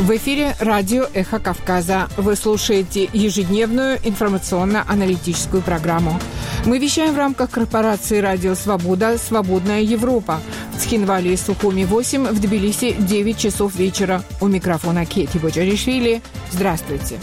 В эфире радио «Эхо Кавказа». Вы слушаете ежедневную информационно-аналитическую программу. Мы вещаем в рамках корпорации «Радио Свобода. Свободная Европа». В Цхинвале и Сухуми 8, в Тбилиси 9 часов вечера. У микрофона Кети Боджаришвили. Здравствуйте.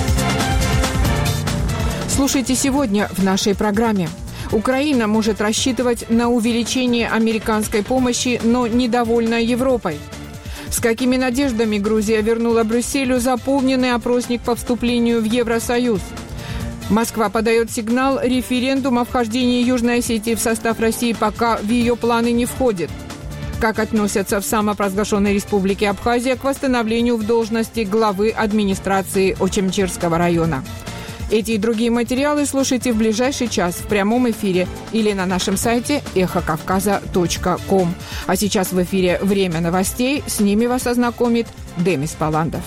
Слушайте сегодня в нашей программе. Украина может рассчитывать на увеличение американской помощи, но недовольна Европой. С какими надеждами Грузия вернула Брюсселю заполненный опросник по вступлению в Евросоюз? Москва подает сигнал, референдум о вхождении Южной Осетии в состав России пока в ее планы не входит. Как относятся в самопровозглашенной республике Абхазия к восстановлению в должности главы администрации Очемчирского района? Эти и другие материалы слушайте в ближайший час в прямом эфире или на нашем сайте эхокавказа.ком. А сейчас в эфире «Время новостей». С ними вас ознакомит Демис Паландов.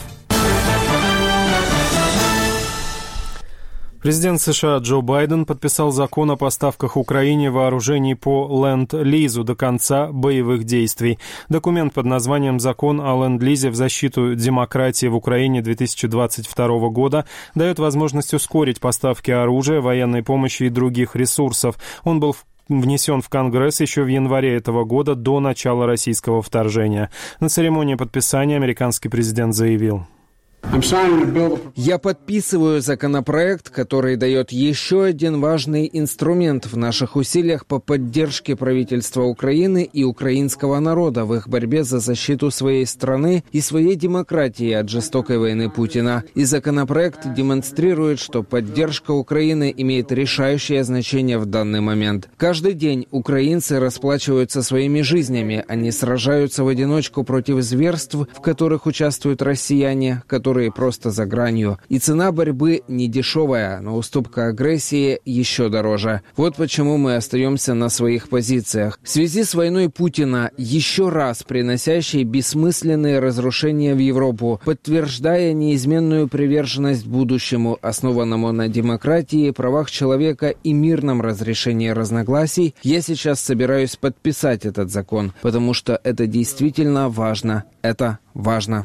Президент США Джо Байден подписал закон о поставках Украине вооружений по Ленд-Лизу до конца боевых действий. Документ под названием «Закон о Ленд-Лизе в защиту демократии в Украине 2022 года» дает возможность ускорить поставки оружия, военной помощи и других ресурсов. Он был внесен в Конгресс еще в январе этого года, до начала российского вторжения. На церемонии подписания американский президент заявил: «Я подписываю законопроект, который дает еще один важный инструмент в наших усилиях по поддержке правительства Украины и украинского народа в их борьбе за защиту своей страны и своей демократии от жестокой войны Путина. И законопроект демонстрирует, что поддержка Украины имеет решающее значение в данный момент. Каждый день украинцы расплачиваются своими жизнями, они сражаются в одиночку против зверств, в которых участвуют россияне, которые просто за гранью. И цена борьбы не дешевая, но уступка агрессии еще дороже. Вот почему мы остаемся на своих позициях. В связи с войной Путина, еще раз приносящей бессмысленные разрушения в Европу, подтверждая неизменную приверженность будущему, основанному на демократии, правах человека и мирном разрешении разногласий, я сейчас собираюсь подписать этот закон, потому что это действительно важно. Это важно.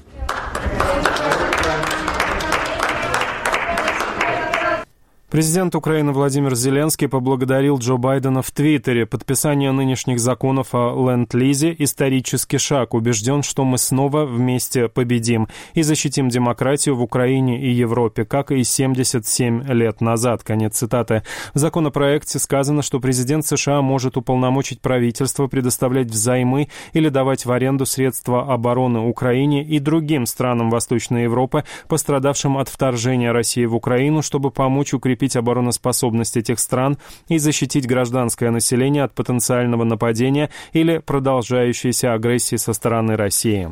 Президент Украины Владимир Зеленский поблагодарил Джо Байдена в Твиттере. Подписание нынешних законов о Ленд-Лизе – исторический шаг. Убежден, что мы снова вместе победим и защитим демократию в Украине и Европе, как и 77 лет назад. Конец цитаты. В законопроекте сказано, что президент США может уполномочить правительство предоставлять взаймы или давать в аренду средства обороны Украине и другим странам Восточной Европы, пострадавшим от вторжения России в Украину, чтобы помочь укрепить обороноспособность этих стран и защитить гражданское население от потенциального нападения или продолжающейся агрессии со стороны России.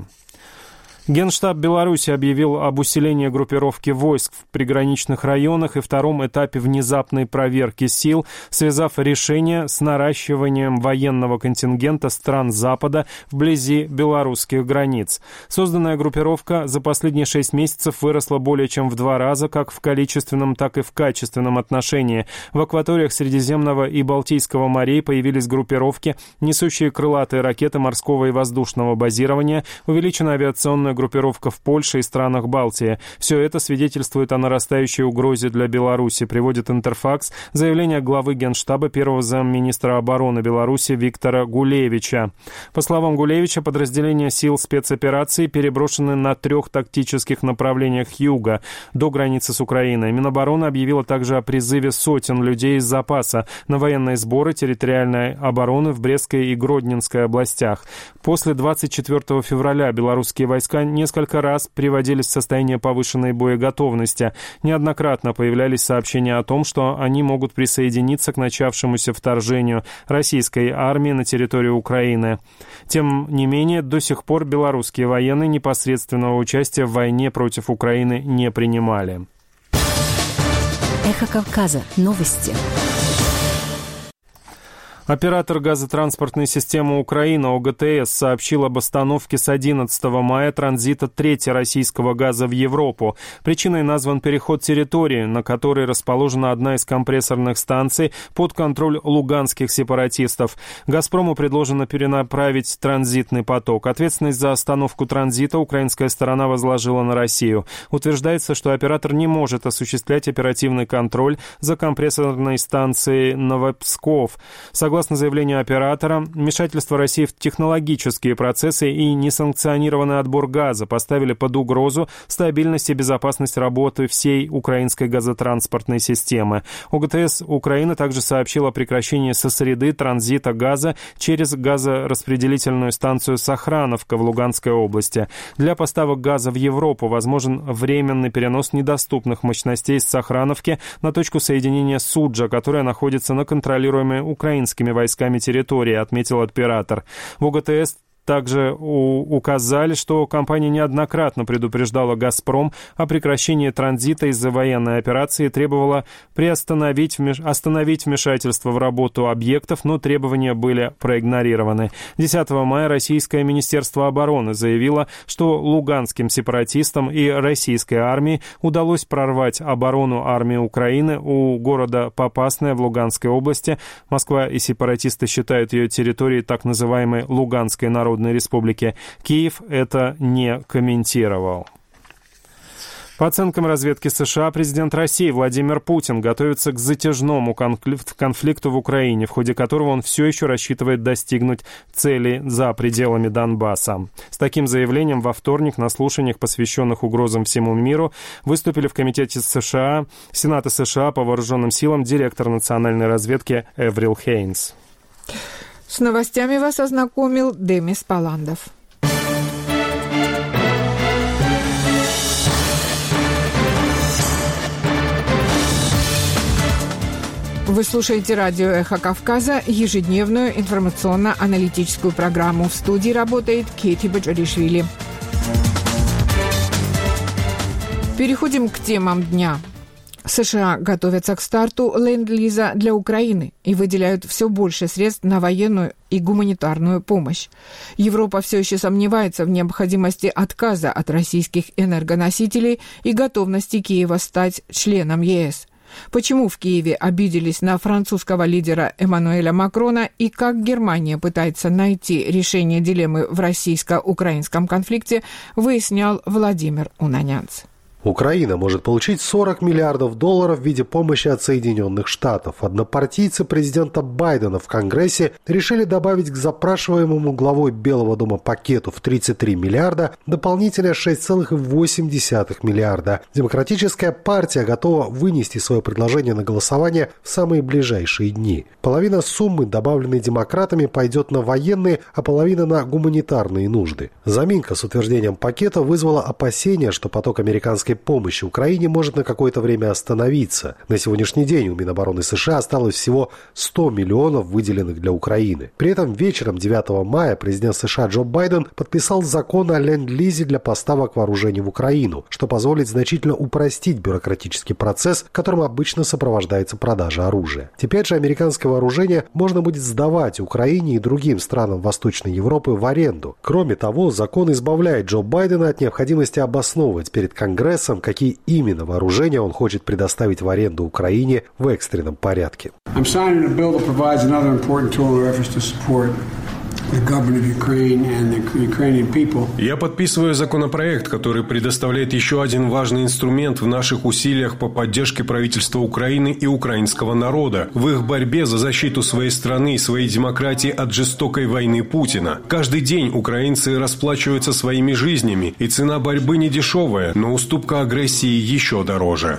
Генштаб Беларуси объявил об усилении группировки войск в приграничных районах и втором этапе внезапной проверки сил, связав решение с наращиванием военного контингента стран Запада вблизи белорусских границ. Созданная группировка за последние 6 месяцев выросла более чем в 2 раза, как в количественном, так и в качественном отношении. В акваториях Средиземного и Балтийского морей появились группировки, несущие крылатые ракеты морского и воздушного базирования, увеличена авиационная группировка в Польше и странах Балтии. Все это свидетельствует о нарастающей угрозе для Беларуси, приводит Интерфакс заявление главы Генштаба первого замминистра обороны Беларуси Виктора Гулевича. По словам Гулевича, подразделения сил спецоперации переброшены на 3 тактических направлениях юга до границы с Украиной. Минобороны объявила также о призыве сотен людей из запаса на военные сборы территориальной обороны в Брестской и Гродненской областях. После 24 февраля белорусские войска несколько раз приводились в состояние повышенной боеготовности. Неоднократно появлялись сообщения о том, что они могут присоединиться к начавшемуся вторжению российской армии на территорию Украины. Тем не менее, до сих пор белорусские военные непосредственного участия в войне против Украины не принимали. Эхо Кавказа. Новости. Оператор газотранспортной системы «Украина» ОГТС сообщил об остановке с 11 мая транзита трети российского газа в Европу. Причиной назван переход территории, на которой расположена одна из компрессорных станций под контроль луганских сепаратистов. «Газпрому» предложено перенаправить транзитный поток. Ответственность за остановку транзита украинская сторона возложила на Россию. Утверждается, что оператор не может осуществлять оперативный контроль за компрессорной станцией Новопсков. Согласно заявлению оператора, вмешательство России в технологические процессы и несанкционированный отбор газа поставили под угрозу стабильность и безопасность работы всей украинской газотранспортной системы. ОГТС Украины также сообщила о прекращении со среды транзита газа через газораспределительную станцию Сохрановка в Луганской области. Для поставок газа в Европу возможен временный перенос недоступных мощностей с Сохрановки на точку соединения Суджа, которая находится на контролируемой украинскими войсками территории, отметил оператор. В ОГТС также указали, что компания неоднократно предупреждала «Газпром» о прекращении транзита из-за военной операции и требовала остановить вмешательство в работу объектов, но требования были проигнорированы. 10 мая российское Министерство обороны заявило, что луганским сепаратистам и российской армии удалось прорвать оборону армии Украины у города Попасная в Луганской области. Москва и сепаратисты считают ее территорией так называемой Луганской Народной Республики. Киев это не комментировал. По оценкам разведки США, президент России Владимир Путин готовится к затяжному конфликту в Украине, в ходе которого он все еще рассчитывает достигнуть цели за пределами Донбасса. С таким заявлением во вторник на слушаниях, посвященных угрозам всему миру, выступили в Комитете Сената США по вооруженным силам директор национальной разведки Эврил Хейнс. С новостями вас ознакомил Демис Паландов. Вы слушаете радио «Эхо Кавказа», ежедневную информационно-аналитическую программу. В студии работает Кейти Баджаришвили. Переходим к темам дня. США готовятся к старту ленд-лиза для Украины и выделяют все больше средств на военную и гуманитарную помощь. Европа все еще сомневается в необходимости отказа от российских энергоносителей и готовности Киева стать членом ЕС. Почему в Киеве обиделись на французского лидера Эммануэля Макрона и как Германия пытается найти решение дилеммы в российско-украинском конфликте, выяснял Владимир Унанянц. Украина может получить $40 миллиардов в виде помощи от Соединенных Штатов. Однопартийцы президента Байдена в Конгрессе решили добавить к запрашиваемому главой Белого дома пакету в $33 миллиарда дополнительно $6,8 миллиарда. Демократическая партия готова вынести свое предложение на голосование в самые ближайшие дни. Половина суммы, добавленной демократами, пойдет на военные, а половина на гуманитарные нужды. Заминка с утверждением пакета вызвала опасения, что поток американской помощи Украине может на какое-то время остановиться. На сегодняшний день у Минобороны США осталось всего $100 миллионов, выделенных для Украины. При этом вечером 9 мая президент США Джо Байден подписал закон о ленд-лизе для поставок вооружений в Украину, что позволит значительно упростить бюрократический процесс, которым обычно сопровождается продажа оружия. Теперь же американское вооружение можно будет сдавать Украине и другим странам Восточной Европы в аренду. Кроме того, закон избавляет Джо Байдена от необходимости обосновывать перед Конгрессом, какие именно вооружения он хочет предоставить в аренду Украине в экстренном порядке. Я подписываю законопроект, который предоставляет еще один важный инструмент в наших усилиях по поддержке правительства Украины и украинского народа в их борьбе за защиту своей страны и своей демократии от жестокой войны Путина. Каждый день украинцы расплачиваются своими жизнями, и цена борьбы не дешевая, но уступка агрессии еще дороже.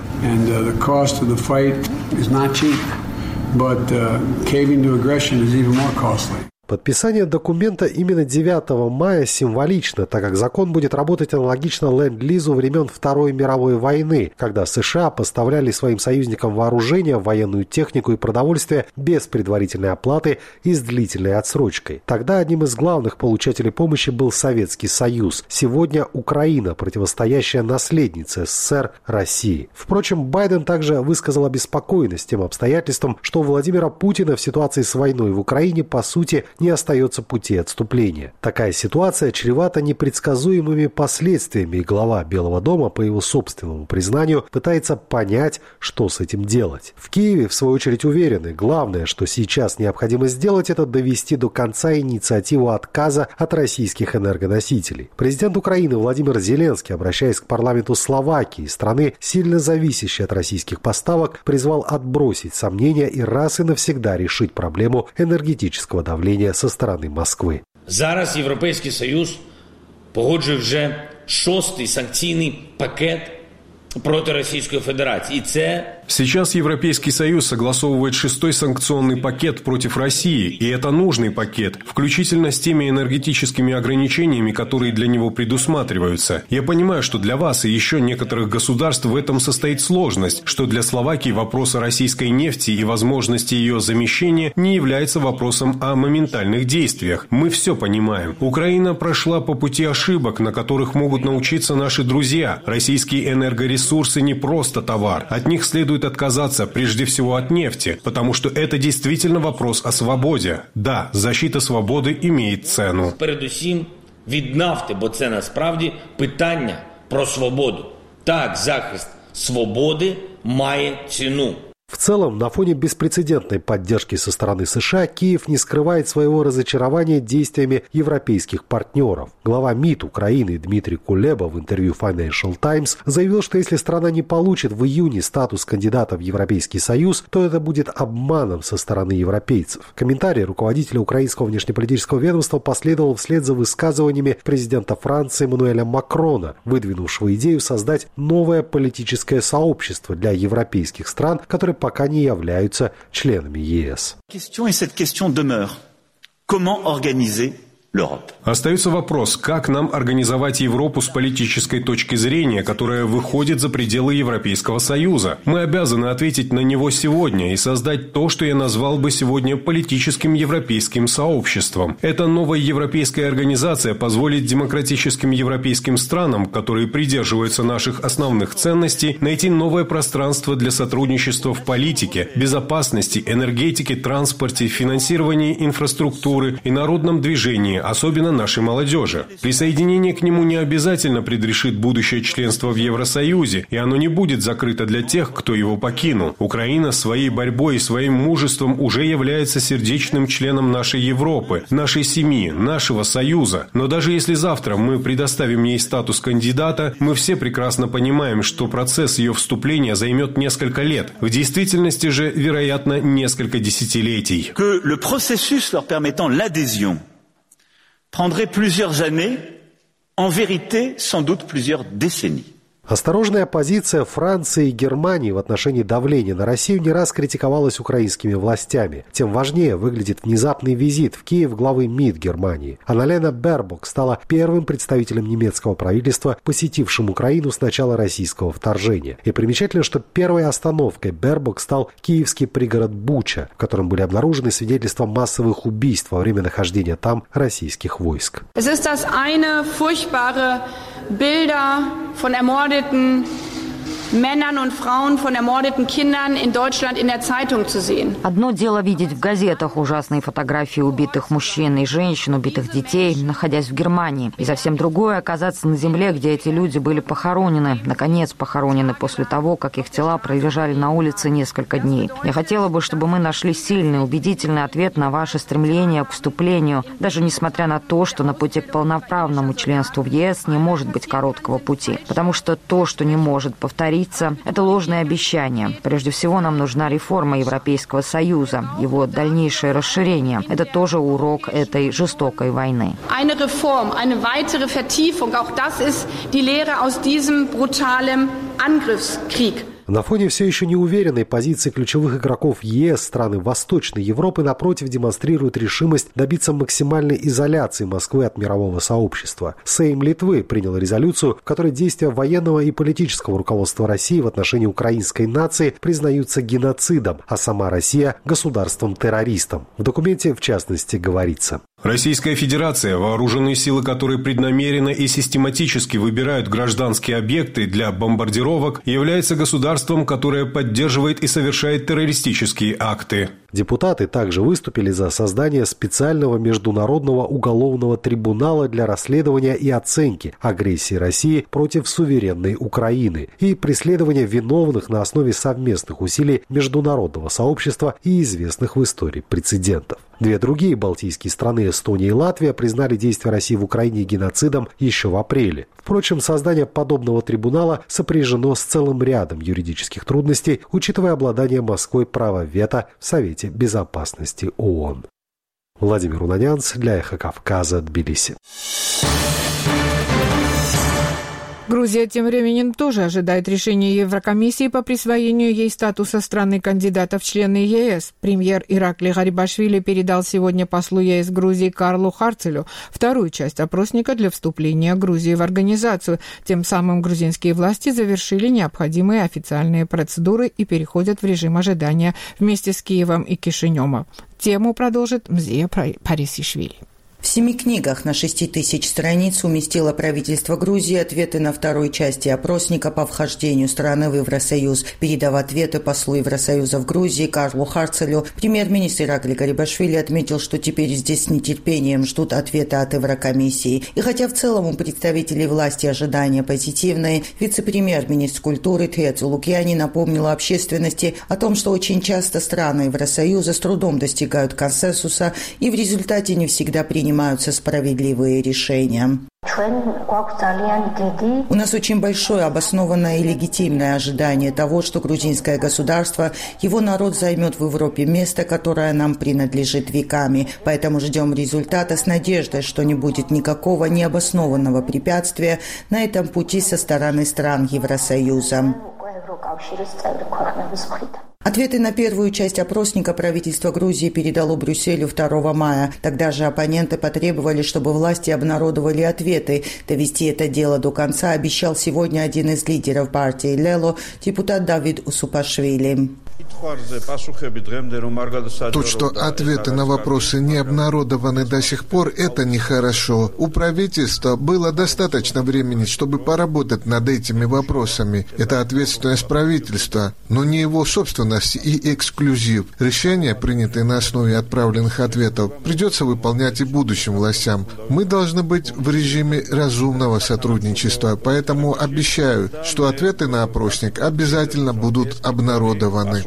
Подписание документа именно 9 мая символично, так как закон будет работать аналогично ленд-лизу времен Второй мировой войны, когда США поставляли своим союзникам вооружение, военную технику и продовольствие без предварительной оплаты и с длительной отсрочкой. Тогда одним из главных получателей помощи был Советский Союз. Сегодня Украина, противостоящая наследнице СССР России. Впрочем, Байден также высказал обеспокоенность тем обстоятельством, что у Владимира Путина в ситуации с войной в Украине, по сути, не остается пути отступления. Такая ситуация чревата непредсказуемыми последствиями, и глава Белого дома, по его собственному признанию, пытается понять, что с этим делать. В Киеве, в свою очередь, уверены, главное, что сейчас необходимо сделать, это довести до конца инициативу отказа от российских энергоносителей. Президент Украины Владимир Зеленский, обращаясь к парламенту Словакии, страны, сильно зависящей от российских поставок, призвал отбросить сомнения и раз и навсегда решить проблему энергетического давления со стороны Москвы. Зараз Європейський Союз погоджує вже 6-й санкційний пакет проти Російської Федерації. І це Сейчас Европейский Союз согласовывает 6-й санкционный пакет против России, и это нужный пакет, включительно с теми энергетическими ограничениями, которые для него предусматриваются. Я понимаю, что для вас и еще некоторых государств в этом состоит сложность, что для Словакии вопрос о российской нефти и возможности ее замещения не является вопросом о моментальных действиях. Мы все понимаем. Украина прошла по пути ошибок, на которых могут научиться наши друзья. Российские энергоресурсы не просто товар. От них следует отказаться прежде всего от нефти, потому что это действительно вопрос о свободе. Да, защита свободы имеет цену. Передусім від нафти, бо це насправді питання про свободу. Так, захист свободи має ціну. В целом, на фоне беспрецедентной поддержки со стороны США, Киев не скрывает своего разочарования действиями европейских партнеров. Глава МИД Украины Дмитрий Кулеба в интервью Financial Times заявил, что если страна не получит в июне статус кандидата в Европейский Союз, то это будет обманом со стороны европейцев. Комментарий руководителя украинского внешнеполитического ведомства последовал вслед за высказываниями президента Франции Эммануэля Макрона, выдвинувшего идею создать новое политическое сообщество для европейских стран, которые пока не являются членами ЕС. Остается вопрос, как нам организовать Европу с политической точки зрения, которая выходит за пределы Европейского Союза. Мы обязаны ответить на него сегодня и создать то, что я назвал бы сегодня политическим европейским сообществом. Эта новая европейская организация позволит демократическим европейским странам, которые придерживаются наших основных ценностей, найти новое пространство для сотрудничества в политике, безопасности, энергетике, транспорте, финансировании инфраструктуры и народном движении, особенно нашей молодежи. Присоединение к нему не обязательно предрешит будущее членство в Евросоюзе, и оно не будет закрыто для тех, кто его покинул. Украина своей борьбой и своим мужеством уже является сердечным членом нашей Европы, нашей семьи, нашего Союза. Но даже если завтра мы предоставим ей статус кандидата, мы все прекрасно понимаем, что процесс ее вступления займет несколько лет. В действительности же, вероятно, несколько десятилетий. Prendrait plusieurs années, en vérité, sans doute plusieurs décennies. Осторожная позиция Франции и Германии в отношении давления на Россию не раз критиковалась украинскими властями. Тем важнее выглядит внезапный визит в Киев главы МИД Германии. Анналена Бербок стала первым представителем немецкого правительства, посетившим Украину с начала российского вторжения. И примечательно, что первой остановкой Бербок стал киевский пригород Буча, в котором были обнаружены свидетельства массовых убийств во время нахождения там российских войск. Bilder von ermordeten Männern und Frauen, von ermordeten Kindern in Deutschland in der Zeitung zu sehen. Одно дело видеть в газетах ужасные фотографии убитых мужчин и женщин, убитых детей, находясь в Германии. И совсем другое оказаться на земле, где эти люди были похоронены, наконец похоронены после того, как их тела пролежали на улице несколько дней. Я хотела бы, чтобы мы нашли сильный, убедительный ответ на ваше стремление к вступлению, даже несмотря на то, что на пути к полноправному членству в ЕС не может быть короткого пути. Потому что то, что не может повториться, это ложные обещания. Прежде всего, нам нужна реформа Европейского Союза, его дальнейшее расширение. Это тоже урок этой жестокой войны. Eine Reform, eine weitere Vertiefung, auch das ist die Lehre aus diesem brutalen Angriffskrieg. На фоне все еще неуверенной позиции ключевых игроков ЕС страны Восточной Европы, напротив, демонстрируют решимость добиться максимальной изоляции Москвы от мирового сообщества. Сейм Литвы принял резолюцию, в которой действия военного и политического руководства России в отношении украинской нации признаются геноцидом, а сама Россия – государством-террористом. В документе, в частности, говорится: Российская Федерация, вооруженные силы которой преднамеренно и систематически выбирают гражданские объекты для бомбардировок, является государством, которое поддерживает и совершает террористические акты. Депутаты также выступили за создание специального международного уголовного трибунала для расследования и оценки агрессии России против суверенной Украины и преследования виновных на основе совместных усилий международного сообщества и известных в истории прецедентов. Две другие балтийские страны, Эстония и Латвия, признали действия России в Украине геноцидом еще в апреле. Впрочем, создание подобного трибунала сопряжено с целым рядом юридических трудностей, учитывая обладание Москвой права вето в Совете Безопасности ООН. Владимир Унанянц для «Эхо Кавказа», Тбилиси. Грузия тем временем тоже ожидает решения Еврокомиссии по присвоению ей статуса страны-кандидата в члены ЕС. Премьер Иракли Гарибашвили передал сегодня послу ЕС Грузии Карлу Харцелю вторую часть опросника для вступления Грузии в организацию. Тем самым грузинские власти завершили необходимые официальные процедуры и переходят в режим ожидания вместе с Киевом и Кишиневом. Тему продолжит Мзия Парисишвили. В 7 книгах на 6000 страниц уместило правительство Грузии ответы на второй части опросника по вхождению страны в Евросоюз. Передав ответы послу Евросоюза в Грузии Карлу Харцелю, премьер-министр Иракли Гарибашвили отметил, что теперь здесь с нетерпением ждут ответа от Еврокомиссии. И хотя в целом у представителей власти ожидания позитивные, вице-премьер-министр культуры Тецу Лукьяни напомнила общественности о том, что очень часто страны Евросоюза с трудом достигают консенсуса и в результате не всегда принимаются справедливые решения. У нас очень большое, обоснованное и легитимное ожидание того, что грузинское государство, его народ займет в Европе место, которое нам принадлежит веками. Поэтому ждем результата с надеждой, что не будет никакого необоснованного препятствия на этом пути со стороны стран Евросоюза. Ответы на первую часть опросника правительство Грузии передало Брюсселю 2 мая. Тогда же оппоненты потребовали, чтобы власти обнародовали ответы. Довести это дело до конца обещал сегодня один из лидеров партии Лело, депутат Давид Усупашвили. То, что ответы на вопросы не обнародованы до сих пор, это нехорошо. У правительства было достаточно времени, чтобы поработать над этими вопросами. Это ответственность правительства, но не его собственность и эксклюзив. Решения, принятые на основе отправленных ответов, придется выполнять и будущим властям. Мы должны быть в режиме разумного сотрудничества, поэтому обещаю, что ответы на опросник обязательно будут обнародованы.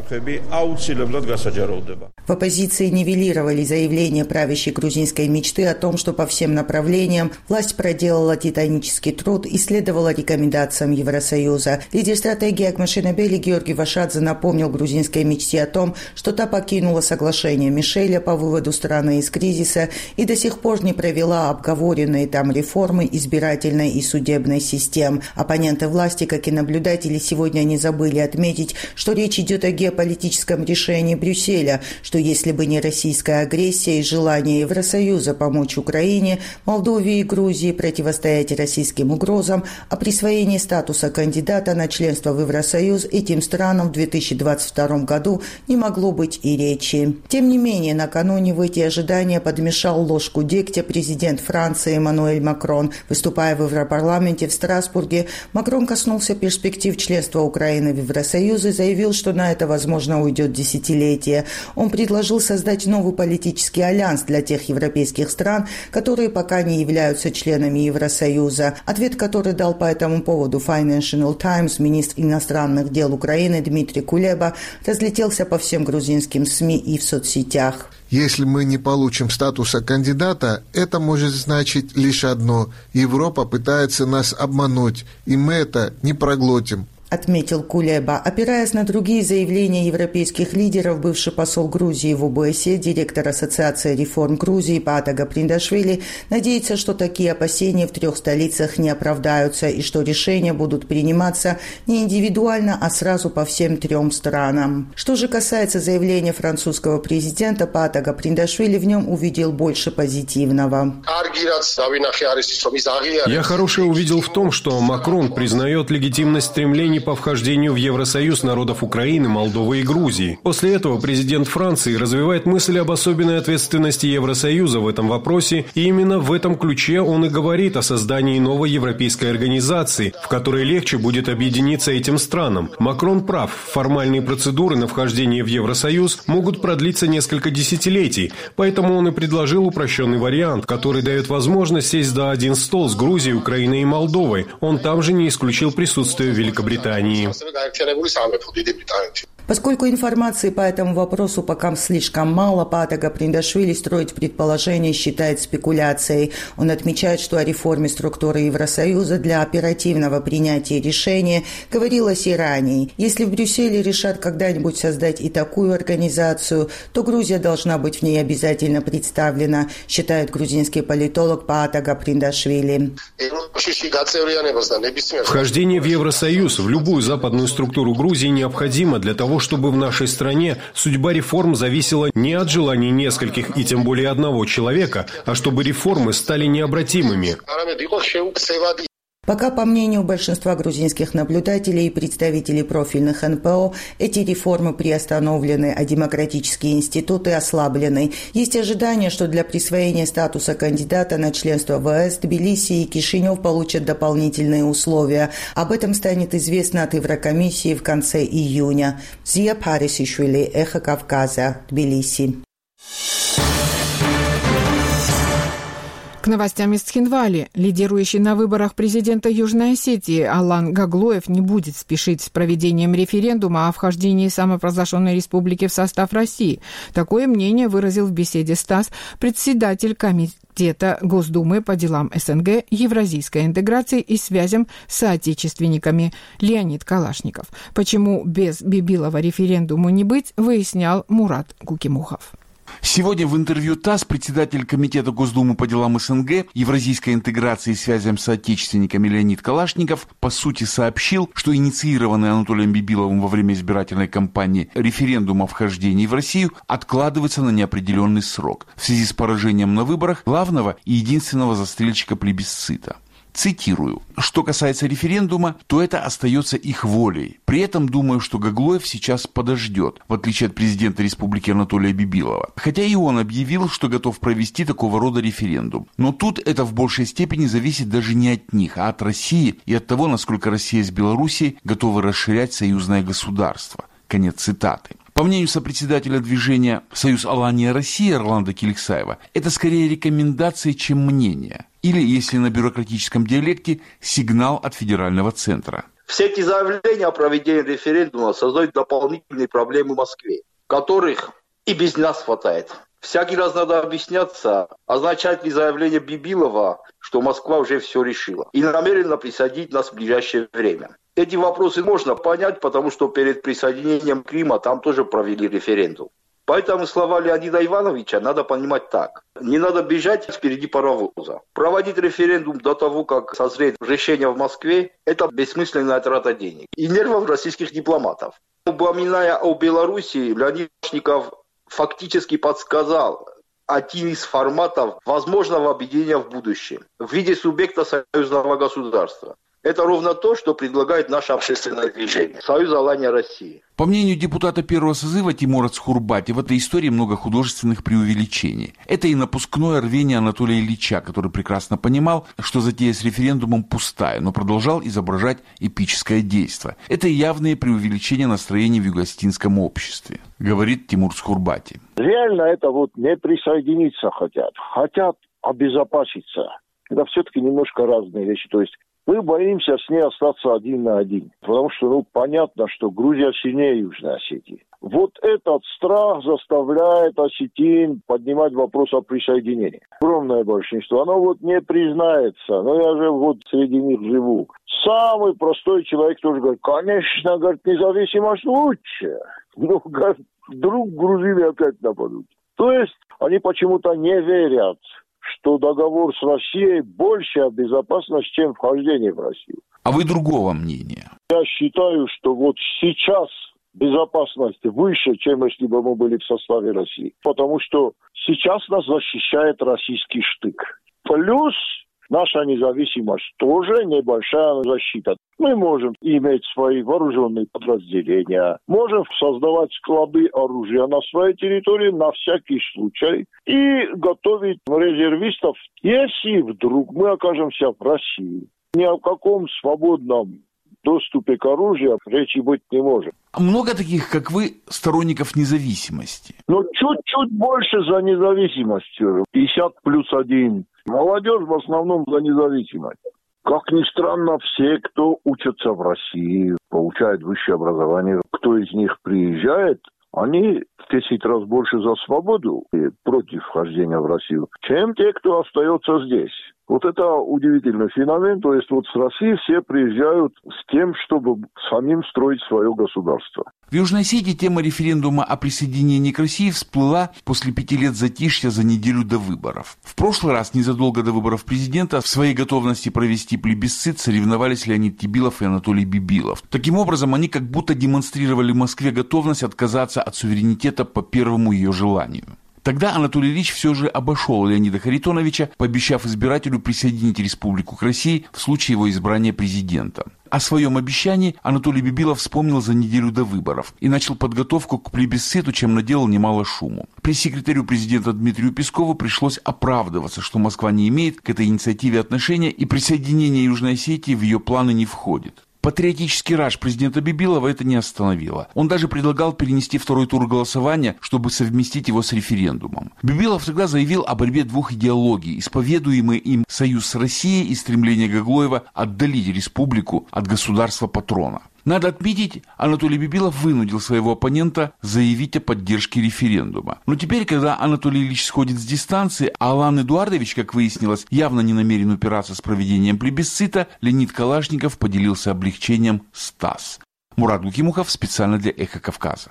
В оппозиции нивелировали заявление правящей грузинской мечты о том, что по всем направлениям власть проделала титанический труд и следовала рекомендациям Евросоюза. Лидер стратегии Акмашинабели Георгий Вашадзе напомнил грузинской мечте о том, что та покинула соглашение Мишеля по выводу страны из кризиса и до сих пор не провела обговоренные там реформы избирательной и судебной систем. Оппоненты власти, как и наблюдатели, сегодня не забыли отметить, что речь идет о геополитическом решении Брюсселя, что если бы не российская агрессия и желание Евросоюза помочь Украине, Молдове и Грузии противостоять российским угрозам, о присвоении статуса кандидата на членство в Евросоюз этим странам в 2022 году не могло быть и речи. Тем не менее, накануне в эти ожидания подмешал ложку дегтя президент Франции Эммануэль Макрон. Выступая в Европарламенте в Страсбурге, Макрон коснулся перспектив членства Украины в Евросоюз и заявил, что на это, возможно, уйдет десятилетие. Он предложил создать новый политический альянс для тех европейских стран, которые пока не являются членами Евросоюза. Ответ, который дал по этому поводу Financial Times министр иностранных дел Украины Дмитрий Кулеба, разлетелся по всем грузинским СМИ и в соцсетях. Если мы не получим статуса кандидата, это может значить лишь одно – Европа пытается нас обмануть, и мы это не проглотим. отметил Кулеба. Опираясь на другие заявления европейских лидеров, бывший посол Грузии в ОБСЕ, директор Ассоциации реформ Грузии Паата Гаприндашвили, надеется, что такие опасения в 3 столицах не оправдаются и что решения будут приниматься не индивидуально, а сразу по всем 3 странам. Что же касается заявления французского президента, Паата Гаприндашвили в нем увидел больше позитивного. Я хорошее увидел в том, что Макрон признает легитимность стремлений по вхождению в Евросоюз народов Украины, Молдовы и Грузии. После этого президент Франции развивает мысль об особенной ответственности Евросоюза в этом вопросе, и именно в этом ключе он и говорит о создании новой европейской организации, в которой легче будет объединиться этим странам. Макрон прав, формальные процедуры на вхождение в Евросоюз могут продлиться несколько десятилетий, поэтому он и предложил упрощенный вариант, который дает возможность сесть за один стол с Грузией, Украиной и Молдовой. Он там же не исключил присутствие Великобритании. Поскольку информации по этому вопросу пока слишком мало, Паата Гаприндашвили строить предположения считает спекуляцией. Он отмечает, что о реформе структуры Евросоюза для оперативного принятия решения говорилось и ранее. Если в Брюсселе решат когда-нибудь создать и такую организацию, то Грузия должна быть в ней обязательно представлена, считает грузинский политолог Паата Гаприндашвили. Вхождение в Евросоюз, в любую западную структуру Грузии необходимо для того, чтобы в нашей стране судьба реформ зависела не от желаний нескольких и тем более одного человека, а чтобы реформы стали необратимыми. Пока, по мнению большинства грузинских наблюдателей и представителей профильных НПО, эти реформы приостановлены, а демократические институты ослаблены. Есть ожидание, что для присвоения статуса кандидата на членство в ЕС Тбилиси и Кишинев получат дополнительные условия. Об этом станет известно от Еврокомиссии в конце июня. Зия Парисишвили, Эхо Кавказа, Тбилиси. К новостям из Цхинвали. Лидирующий на выборах президента Южной Осетии Алан Гаглоев не будет спешить с проведением референдума о вхождении самопровозглашенной республики в состав России. Такое мнение выразил в беседе с ТАСС председатель Комитета Госдумы по делам СНГ, евразийской интеграции и связям с соотечественниками Леонид Калашников. Почему без Бибилова референдуму не быть, выяснял Мурат Кукимухов. Сегодня в интервью ТАСС председатель Комитета Госдумы по делам СНГ, евразийской интеграции и связям с соотечественниками Леонид Калашников по сути сообщил, что инициированный Анатолием Бибиловым во время избирательной кампании референдум о вхождении в Россию откладывается на неопределенный срок в связи с поражением на выборах главного и единственного застрельщика плебисцита. Цитирую. Что касается референдума, то это остается их волей. При этом думаю, что Гаглоев сейчас подождет, в отличие от президента республики Анатолия Бибилова. Хотя и он объявил, что готов провести такого рода референдум. Но тут это в большей степени зависит даже не от них, а от России и от того, насколько Россия с Белоруссией готовы расширять союзное государство. Конец цитаты. По мнению сопредседателя движения «Союз Алания России» Орландо Киликсаева, это скорее рекомендации, чем мнение. Или, если на бюрократическом диалекте, сигнал от федерального центра. Все эти заявления о проведении референдума создают дополнительные проблемы в Москве, которых и без нас хватает. Всякий раз надо объясняться, означает ли заявление Бибилова, что Москва уже все решила и намерена присоединить нас в ближайшее время. Эти вопросы можно понять, потому что перед присоединением Крыма там тоже провели референдум. Поэтому слова Леонида Ивановича надо понимать так. Не надо бежать впереди паровоза. Проводить референдум до того, как созреет решение в Москве, это бессмысленная трата денег и нервов российских дипломатов. Упоминая о Беларуси, Леонид Калашников фактически подсказал один из форматов возможного объединения в будущем в виде субъекта союзного государства. Это ровно то, что предлагает наше общественное движение «Союз Алания России». По мнению депутата первого созыва Тимура Цхурбати, в этой истории много художественных преувеличений. Это и напускное рвение Анатолия Ильича, который прекрасно понимал, что затея с референдумом пустая, но продолжал изображать эпическое действо. Это и явные преувеличения настроений в юго-осетинском обществе, говорит Тимур Цхурбати. Реально это не присоединиться хотят. Хотят обезопаситься. Это все-таки немножко разные вещи. То есть мы боимся с ней остаться один на один. Потому что, понятно, что Грузия сильнее Южной Осетии. Вот этот страх заставляет осетин поднимать вопрос о присоединении. Огромное большинство, оно вот не признается, но я же вот среди них живу. Самый простой человек тоже говорит, конечно, говорит, независимость лучше. Ну, говорит, вдруг грузины опять нападут. То есть они почему-то не верят, что договор с Россией большая безопасность, чем вхождение в Россию. А вы другого мнения? Я считаю, что вот сейчас безопасность выше, чем если бы мы были в составе России. Потому что сейчас нас защищает российский штык. Плюс наша независимость тоже небольшая защита. Мы можем иметь свои вооруженные подразделения, можем создавать склады оружия на своей территории на всякий случай и готовить резервистов, если вдруг мы окажемся в России. Ни о каком свободном доступе к оружию речи быть не может. Много таких, как вы, сторонников независимости? Но чуть-чуть больше за независимостью. 50+1. Молодежь в основном за независимость. Как ни странно, все, кто учатся в России, получают высшее образование, кто из них приезжает, они в 10 раз больше за свободу и против вхождения в Россию, чем те, кто остается здесь. Вот это удивительный феномен. То есть вот с России все приезжают с тем, чтобы самим строить свое государство. В Южной Осетии тема референдума о присоединении к России всплыла после 5 лет затишья за неделю до выборов. В прошлый раз, незадолго до выборов президента, в своей готовности провести плебисцит соревновались Леонид Тибилов и Анатолий Бибилов. Таким образом, они как будто демонстрировали Москве готовность отказаться от суверенитета по первому ее желанию. Тогда Анатолий Ильич все же обошел Леонида Харитоновича, пообещав избирателю присоединить республику к России в случае его избрания президентом. О своем обещании Анатолий Бибилов вспомнил за неделю до выборов и начал подготовку к плебисциту, чем наделал немало шуму. Пресс-секретарю президента Дмитрию Пескову пришлось оправдываться, что Москва не имеет к этой инициативе отношения и присоединение Южной Осетии в ее планы не входит. Патриотический раж президента Бибилова это не остановило. Он даже предлагал перенести второй тур голосования, чтобы совместить его с референдумом. Бибилов тогда заявил о борьбе двух идеологий, исповедуемый им союз с Россией и стремление Гаглоева отдалить республику от государства-патрона. Надо отметить, Анатолий Бибилов вынудил своего оппонента заявить о поддержке референдума. Но теперь, когда Анатолий Ильич сходит с дистанции, а Алан Эдуардович, как выяснилось, явно не намерен упираться с проведением плебисцита, Леонид Калашников поделился облегчением с ТАСС. Мурат Гукимухов специально для «Эхо Кавказа».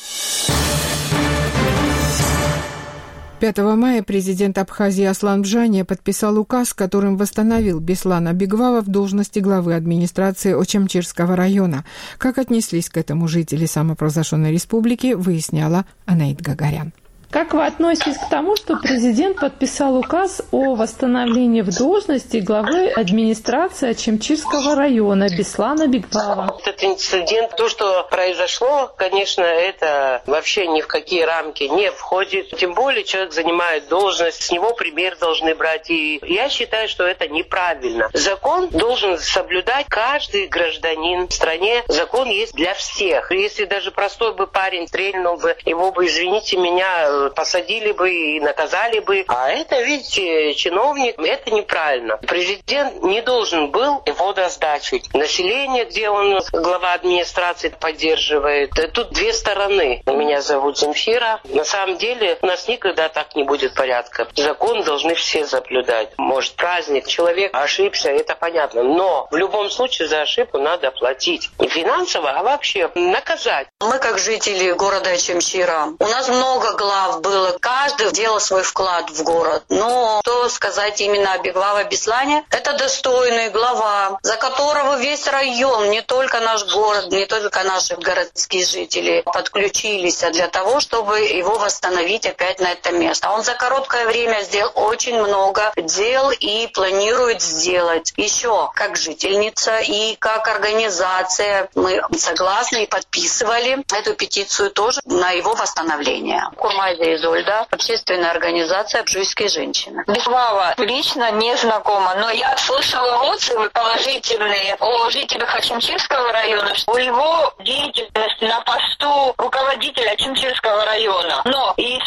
5 мая президент Абхазии Аслан Бжания подписал указ, которым восстановил Беслана Бигвава в должности главы администрации Очамчирского района. Как отнеслись к этому жители самопровозглашенной республики, выясняла Анаит Гагарян. Как вы относитесь к тому, что президент подписал указ о восстановлении в должности главы администрации Очамчирского района Беслана Бигвава? Этот инцидент, то, что произошло, конечно, это вообще ни в какие рамки не входит. Тем более человек занимает должность, с него пример должны брать. И я считаю, что это неправильно. Закон должен соблюдать каждый гражданин в стране. Закон есть для всех. Если даже простой бы парень стрельнул бы, его бы, извините меня, посадили бы и наказали бы. А это, видите, чиновник, это неправильно. Президент не должен был водосдачить. Население, где он глава администрации, поддерживает. Тут две стороны. Меня зовут Земфира. На самом деле у нас никогда так не будет порядка. Закон должны все соблюдать. Может, праздник, человек ошибся, это понятно. Но в любом случае за ошибку надо платить. Не финансово, а вообще наказать. Мы, как жители города Очамчира, у нас много глав было. Каждый делал свой вклад в город. Но что сказать именно о Бигваве Беслане? Это достойный глава, за которого весь район, не только наш город, не только наши городские жители подключились для того, чтобы его восстановить опять на это место. Он за короткое время сделал очень много дел и планирует сделать еще как жительница и как организация. Мы согласны и подписывали эту петицию тоже на его восстановление. Курмайда Изольда, общественная организация «Абжуйские женщины». Бигвава лично не знакома, но я слышала отзывы положительные о жителях Очамчирского района, о его деятельности на посту руководителя Очамчирского района. Но из того, что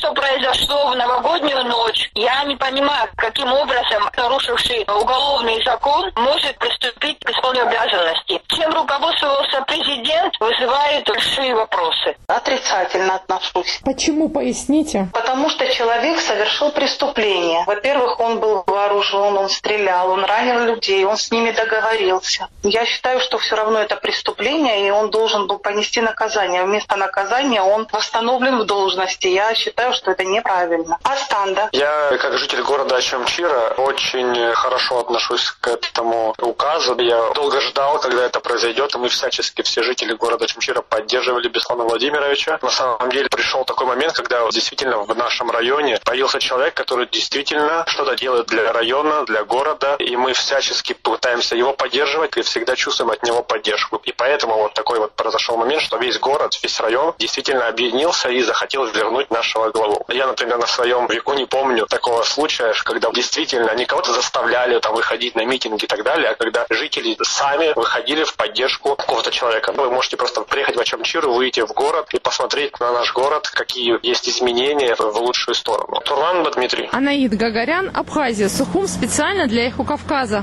что произошло в новогоднюю ночь. Я не понимаю, каким образом нарушивший уголовный закон может приступить к исполнению обязанностей. Чем руководствовался президент, вызывает большие вопросы. Отрицательно отношусь. Почему? Поясните. Потому что человек совершил преступление. Во-первых, он был вооружен, он стрелял, он ранил людей, он с ними договорился. Я считаю, что все равно это преступление, и он должен был понести наказание. Вместо наказания он восстановлен в должности. Я считаю, что это неправильно. Астанда. Я, как житель города Ачамчира, очень хорошо отношусь к этому указу. Я долго ждал, когда это произойдет, и мы всячески, все жители города Ачамчира, поддерживали Беслана Владимировича. На самом деле пришел такой момент, когда действительно в нашем районе появился человек, который действительно что-то делает для района, для города, и мы всячески пытаемся его поддерживать и всегда чувствуем от него поддержку. И поэтому вот такой вот произошел момент, что весь город, весь район действительно объединился и захотел вернуть нашего главу. Я, например, на своем веку не помню такого случая, когда действительно не кого-то заставляли там выходить на митинги и так далее, а когда жители сами выходили в поддержку какого-то человека. Вы можете просто приехать в Ачамчиру, выйти в город и посмотреть на наш город, какие есть изменения в лучшую сторону. Турланова Дмитрий. Анаид Гагарян, Абхазия, Сухум, специально для Эхо Кавказа.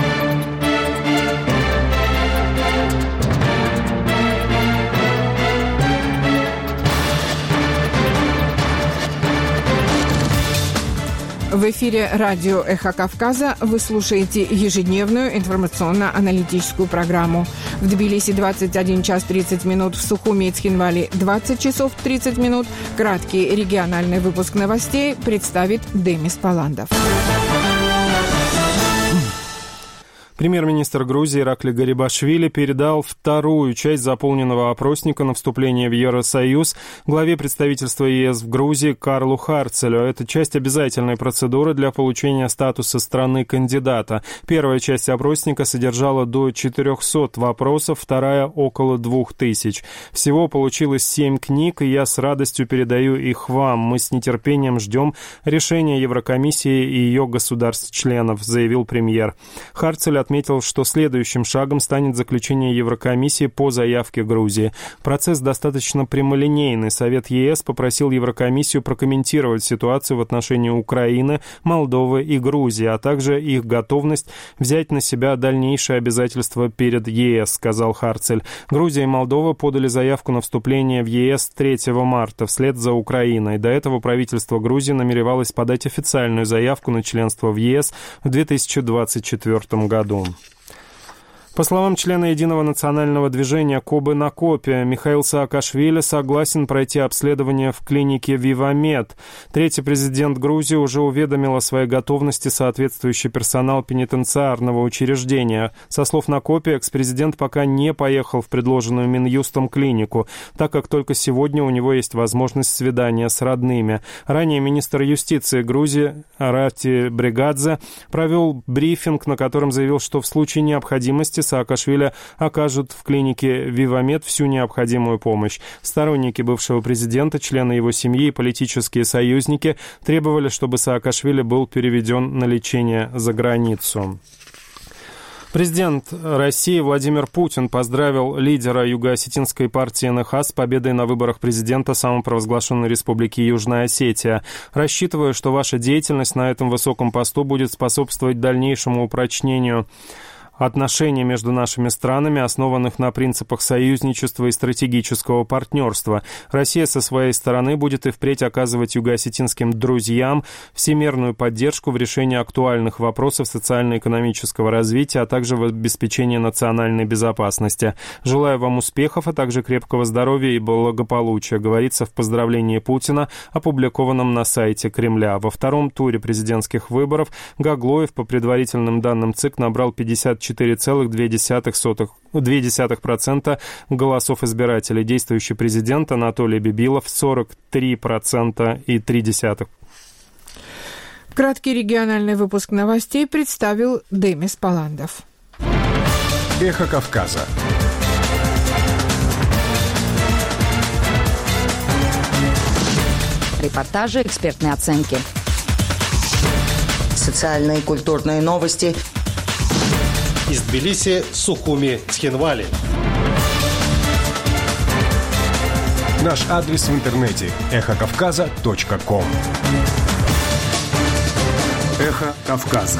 В эфире радио «Эхо Кавказа» вы слушаете ежедневную информационно-аналитическую программу. В Тбилиси 21 час 30 минут, в Сухуми и Цхинвале 20 часов 30 минут. Краткий региональный выпуск новостей представит Демис Паландов. Премьер-министр Грузии Иракли Гарибашвили передал вторую часть заполненного опросника на вступление в Евросоюз главе представительства ЕС в Грузии Карлу Харцелю. Это часть обязательной процедуры для получения статуса страны-кандидата. Первая часть опросника содержала до 400 вопросов, вторая — около 2000. Всего получилось 7 книг, и я с радостью передаю их вам. Мы с нетерпением ждем решения Еврокомиссии и ее государств-членов, заявил премьер. Харцель отметил, что следующим шагом станет заключение Еврокомиссии по заявке Грузии. Процесс достаточно прямолинейный. Совет ЕС попросил Еврокомиссию прокомментировать ситуацию в отношении Украины, Молдовы и Грузии, а также их готовность взять на себя дальнейшие обязательства перед ЕС, сказал Харцель. Грузия и Молдова подали заявку на вступление в ЕС 3 марта, вслед за Украиной. До этого правительство Грузии намеревалось подать официальную заявку на членство в ЕС в 2024 году. По словам члена Единого национального движения Кобы на Копе, Михаил Саакашвили согласен пройти обследование в клинике «Вивамед». Третий президент Грузии уже уведомил о своей готовности соответствующий персонал пенитенциарного учреждения. Со слов на Копе, экс-президент пока не поехал в предложенную Минюстом клинику, так как только сегодня у него есть возможность свидания с родными. Ранее министр юстиции Грузии Арати Бригадзе провел брифинг, на котором заявил, что в случае необходимости Саакашвили окажут в клинике «Вивамед» всю необходимую помощь. Сторонники бывшего президента, члены его семьи и политические союзники требовали, чтобы Саакашвили был переведен на лечение за границу. Президент России Владимир Путин поздравил лидера юго-осетинской партии НХ с победой на выборах президента самопровозглашенной республики Южная Осетия. Рассчитываю, что ваша деятельность на этом высоком посту будет способствовать дальнейшему упрочнению отношений между нашими странами, основанных на принципах союзничества и стратегического партнерства. Россия со своей стороны будет и впредь оказывать юго-осетинским друзьям всемирную поддержку в решении актуальных вопросов социально-экономического развития, а также в обеспечении национальной безопасности. Желаю вам успехов, а также крепкого здоровья и благополучия, говорится в поздравлении Путина, опубликованном на сайте Кремля. Во втором туре президентских выборов Гаглоев, по предварительным данным ЦИК, набрал 54,2% голосов избирателей. Действующий президент Анатолий Бибилов 43,3%. Краткий региональный выпуск новостей представил Демис Паландов. Эхо Кавказа. Репортажи, экспертные оценки. Социальные и культурные новости. Из Тбилиси, Сухуми, Цхинвали. Наш адрес в интернете эхокавказа.ком. Эхо Кавказа.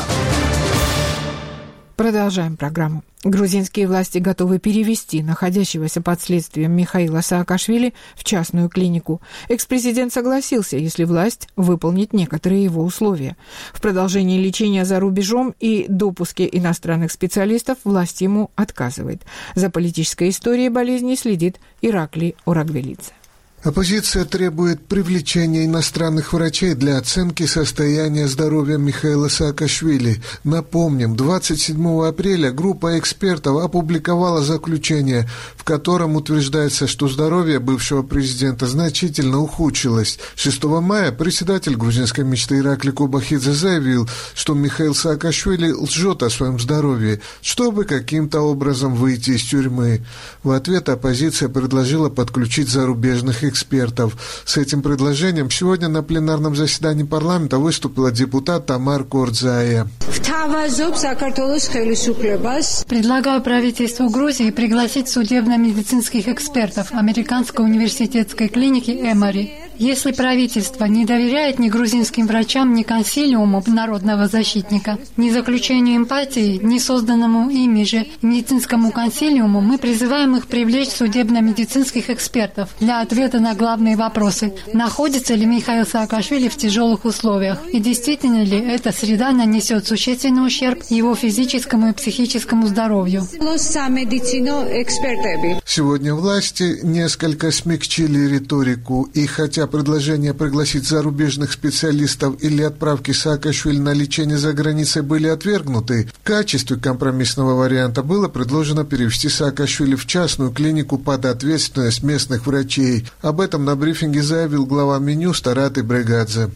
Продолжаем программу. Грузинские власти готовы перевести находящегося под следствием Михаила Саакашвили в частную клинику. Экс-президент согласился, если власть выполнит некоторые его условия. В продолжении лечения за рубежом и допуске иностранных специалистов власть ему отказывает. За политической историей болезни следит Ираклий Орагвелидзе. Оппозиция требует привлечения иностранных врачей для оценки состояния здоровья Михаила Саакашвили. Напомним, 27 апреля группа экспертов опубликовала заключение, в котором утверждается, что здоровье бывшего президента значительно ухудшилось. 6 мая председатель грузинской мечты Ираклий Кобахидзе заявил, что Михаил Саакашвили лжет о своем здоровье, чтобы каким-то образом выйти из тюрьмы. В ответ оппозиция предложила подключить зарубежных экспертов. С этим предложением сегодня на пленарном заседании парламента выступила депутат Тамар Кордзая. Предлагаю правительству Грузии пригласить судебно-медицинских экспертов Американской университетской клиники Эмори. Если правительство не доверяет ни грузинским врачам, ни консилиуму народного защитника, ни заключению эмпатии, ни созданному ими же медицинскому консилиуму, мы призываем их привлечь судебно-медицинских экспертов для ответа на главные вопросы. Находится ли Михаил Саакашвили в тяжелых условиях? И действительно ли эта среда нанесет существенный ущерб его физическому и психическому здоровью? Сегодня власти несколько смягчили риторику, и хотя предложения пригласить зарубежных специалистов или отправки Саакашвили на лечение за границей были отвергнуты, в качестве компромиссного варианта было предложено перевести Саакашвили в частную клинику под ответственность местных врачей. Об этом на брифинге заявил глава Минюста Рати Брегадзе.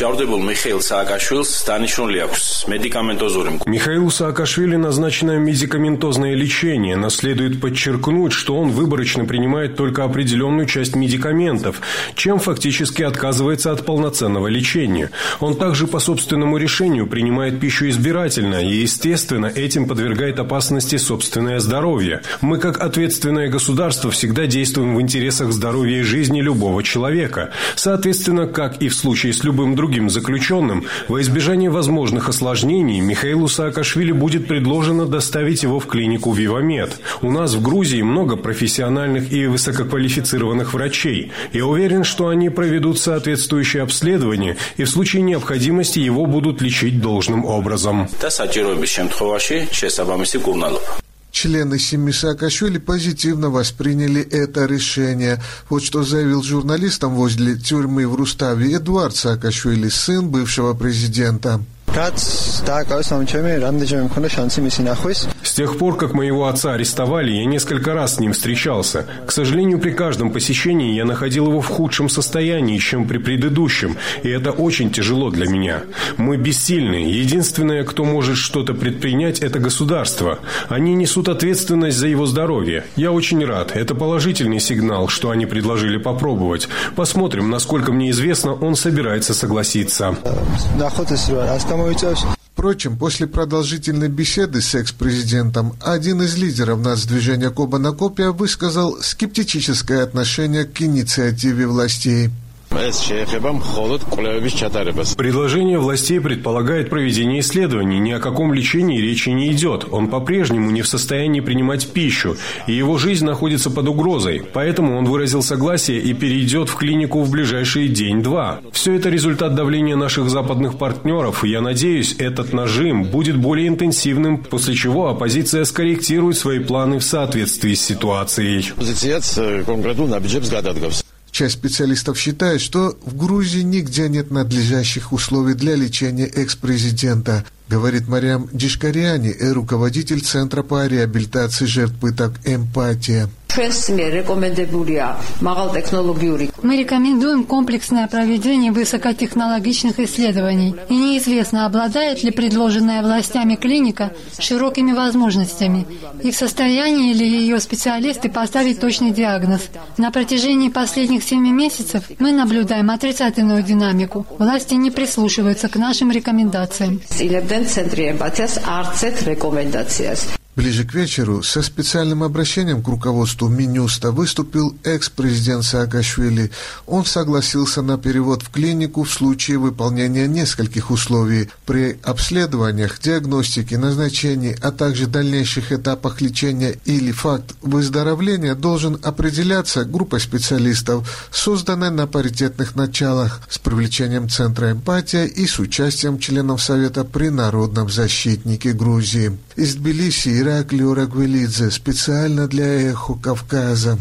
Михаилу Саакашвили назначено медикаментозное лечение, но следует подчеркнуть, что он выборочно принимает только определенную часть медикаментов, чем фактически отказывается от полноценного лечения. Он также по собственному решению принимает пищу избирательно и, естественно, этим подвергает опасности собственное здоровье. Мы, как ответственное государство, всегда действуем в интересах здоровья и жизни любого человека. Соответственно, как и в случае с любым другим заключенным, во избежание возможных осложнений Михаилу Саакашвили будет предложено доставить его в клинику «Вивамед». У нас в Грузии много профессиональных и высококвалифицированных врачей. Я уверен, что они проведут соответствующее обследование и в случае необходимости его будут лечить должным образом. Члены семьи Саакашвили позитивно восприняли это решение. Вот что заявил журналистам возле тюрьмы в Руставе Эдуард Саакашвили, сын бывшего президента. С тех пор, как моего отца арестовали, я несколько раз с ним встречался. К сожалению, при каждом посещении я находил его в худшем состоянии, чем при предыдущем, и это очень тяжело для меня. Мы бессильны. Единственное, кто может что-то предпринять, это государство. Они несут ответственность за его здоровье. Я очень рад. Это положительный сигнал, что они предложили попробовать. Посмотрим, насколько мне известно, он собирается согласиться. Впрочем, после продолжительной беседы с экс-президентом один из лидеров нацдвижения Кобана Копия высказал скептическое отношение к инициативе властей. Предложение властей предполагает проведение исследований. Ни о каком лечении речи не идет. Он по-прежнему не в состоянии принимать пищу, и его жизнь находится под угрозой. Поэтому он выразил согласие и перейдет в клинику в ближайший день-два. Все это результат давления наших западных партнеров, и я надеюсь, этот нажим будет более интенсивным, после чего оппозиция скорректирует свои планы в соответствии с ситуацией. Часть специалистов считает, что в Грузии нигде нет надлежащих условий для лечения экс-президента, говорит Мариам Дишкариани, руководитель Центра по реабилитации жертв пыток «Эмпатия». Мы рекомендуем комплексное проведение высокотехнологичных исследований. И неизвестно, обладает ли предложенная властями клиника широкими возможностями и в состоянии ли ее специалисты поставить точный диагноз. На протяжении последних 7 месяцев мы наблюдаем отрицательную динамику. Власти не прислушиваются к нашим рекомендациям. Ближе к вечеру со специальным обращением к руководству Минюста выступил экс-президент Саакашвили. Он согласился на перевод в клинику в случае выполнения нескольких условий. При обследованиях, диагностике, назначении, а также дальнейших этапах лечения или факт выздоровления должен определяться группой специалистов, созданной на паритетных началах, с привлечением Центра «Эмпатия» и с участием членов Совета при народном защитнике Грузии. Из Тбилиси Ираклий Ораквелидзе специально для «Эхо Кавказа».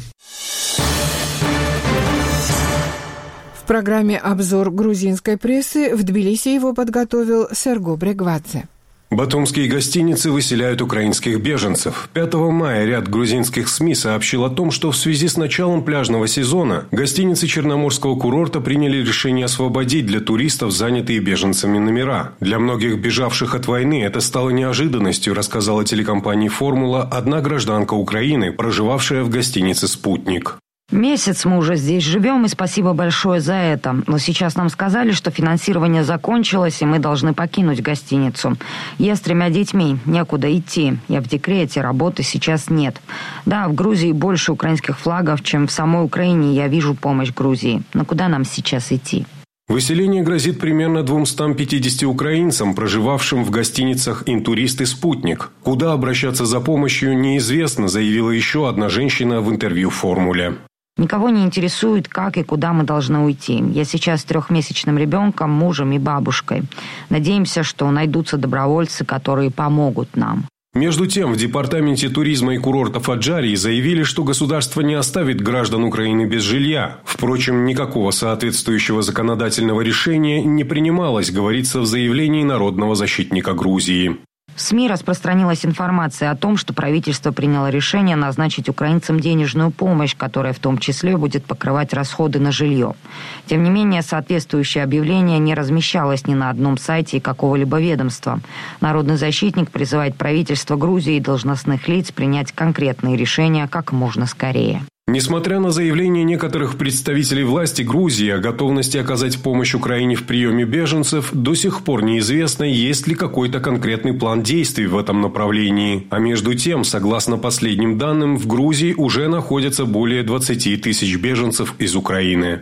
В программе «Обзор грузинской прессы» в Тбилиси его подготовил Серго Брегвадзе. Батумские гостиницы выселяют украинских беженцев. 5 мая ряд грузинских СМИ сообщил о том, что в связи с началом пляжного сезона гостиницы Черноморского курорта приняли решение освободить для туристов занятые беженцами номера. Для многих бежавших от войны это стало неожиданностью, рассказала телекомпании «Формула» одна гражданка Украины, проживавшая в гостинице «Спутник». Месяц мы уже здесь живем, и спасибо большое за это. Но сейчас нам сказали, что финансирование закончилось, и мы должны покинуть гостиницу. Я с 3 детьми, некуда идти. Я в декрете, работы сейчас нет. Да, в Грузии больше украинских флагов, чем в самой Украине. Я вижу помощь Грузии. Но куда нам сейчас идти? Выселение грозит примерно 250 украинцам, проживавшим в гостиницах «Интурист» и «Спутник». Куда обращаться за помощью, неизвестно, заявила еще одна женщина в интервью «Формуле». Никого не интересует, как и куда мы должны уйти. Я сейчас с 3-месячным ребенком, мужем и бабушкой. Надеемся, что найдутся добровольцы, которые помогут нам. Между тем, в Департаменте туризма и курортов Аджарии заявили, что государство не оставит граждан Украины без жилья. Впрочем, никакого соответствующего законодательного решения не принималось, говорится в заявлении Народного защитника Грузии. В СМИ распространилась информация о том, что правительство приняло решение назначить украинцам денежную помощь, которая в том числе будет покрывать расходы на жилье. Тем не менее, соответствующее объявление не размещалось ни на одном сайте какого-либо ведомства. Народный защитник призывает правительство Грузии и должностных лиц принять конкретные решения как можно скорее. Несмотря на заявления некоторых представителей власти Грузии о готовности оказать помощь Украине в приеме беженцев, до сих пор неизвестно, есть ли какой-то конкретный план действий в этом направлении. А между тем, согласно последним данным, в Грузии уже находятся более 20 тысяч беженцев из Украины.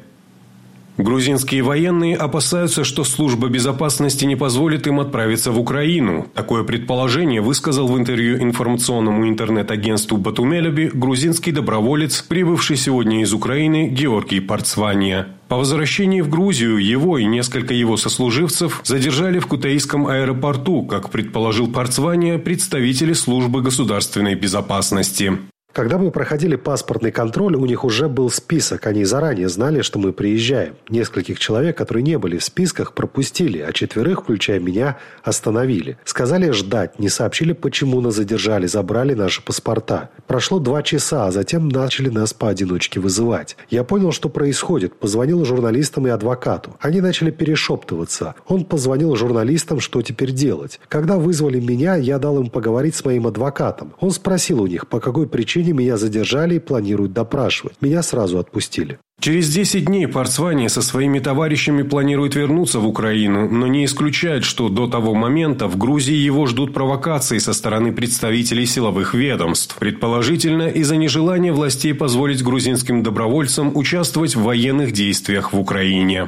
Грузинские военные опасаются, что служба безопасности не позволит им отправиться в Украину. Такое предположение высказал в интервью информационному интернет-агентству «Батумелеби» грузинский доброволец, прибывший сегодня из Украины Георгий Парцвания. По возвращении в Грузию его и несколько его сослуживцев задержали в Кутаисском аэропорту, как предположил Парцвания, представители службы государственной безопасности. Когда мы проходили паспортный контроль, у них уже был список. Они заранее знали, что мы приезжаем. Нескольких человек, которые не были в списках, пропустили, а 4, включая меня, остановили. Сказали ждать, не сообщили, почему нас задержали, забрали наши паспорта. Прошло 2 часа, а затем начали нас поодиночке вызывать. Я понял, что происходит. Позвонил журналистам и адвокату. Они начали перешептываться. Он позвонил журналистам, что теперь делать. Когда вызвали меня, я дал им поговорить с моим адвокатом. Он спросил у них, по какой причине меня задержали и планируют допрашивать. Меня сразу отпустили. Через 10 дней Парцвания со своими товарищами планирует вернуться в Украину, но не исключает, что до того момента в Грузии его ждут провокации со стороны представителей силовых ведомств. Предположительно, из-за нежелания властей позволить грузинским добровольцам участвовать в военных действиях в Украине.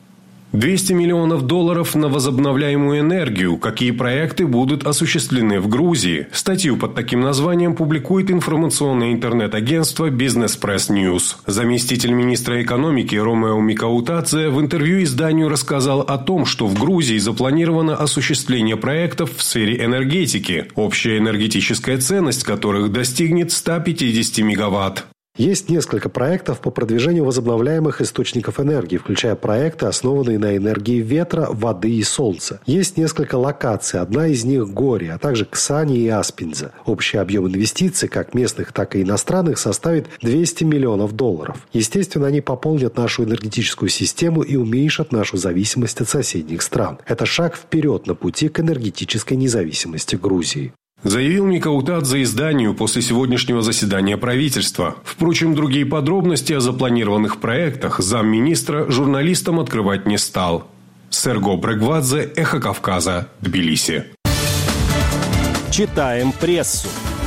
$200 миллионов на возобновляемую энергию. Какие проекты будут осуществлены в Грузии? Статью под таким названием публикует информационное интернет-агентство Business Press News. Заместитель министра экономики Ромео Микаутадзе в интервью изданию рассказал о том, что в Грузии запланировано осуществление проектов в сфере энергетики, общая энергетическая ценность которых достигнет 150 мегаватт. Есть несколько проектов по продвижению возобновляемых источников энергии, включая проекты, основанные на энергии ветра, воды и солнца. Есть несколько локаций, одна из них – Гори, а также Ксани и Аспинза. Общий объем инвестиций, как местных, так и иностранных, составит $200 миллионов. Естественно, они пополнят нашу энергетическую систему и уменьшат нашу зависимость от соседних стран. Это шаг вперед на пути к энергетической независимости Грузии. Заявил Микаутадзе изданию после сегодняшнего заседания правительства. Впрочем, другие подробности о запланированных проектах замминистра журналистам открывать не стал. Серго Брегвадзе, Эхо Кавказа, Тбилиси. Читаем прессу.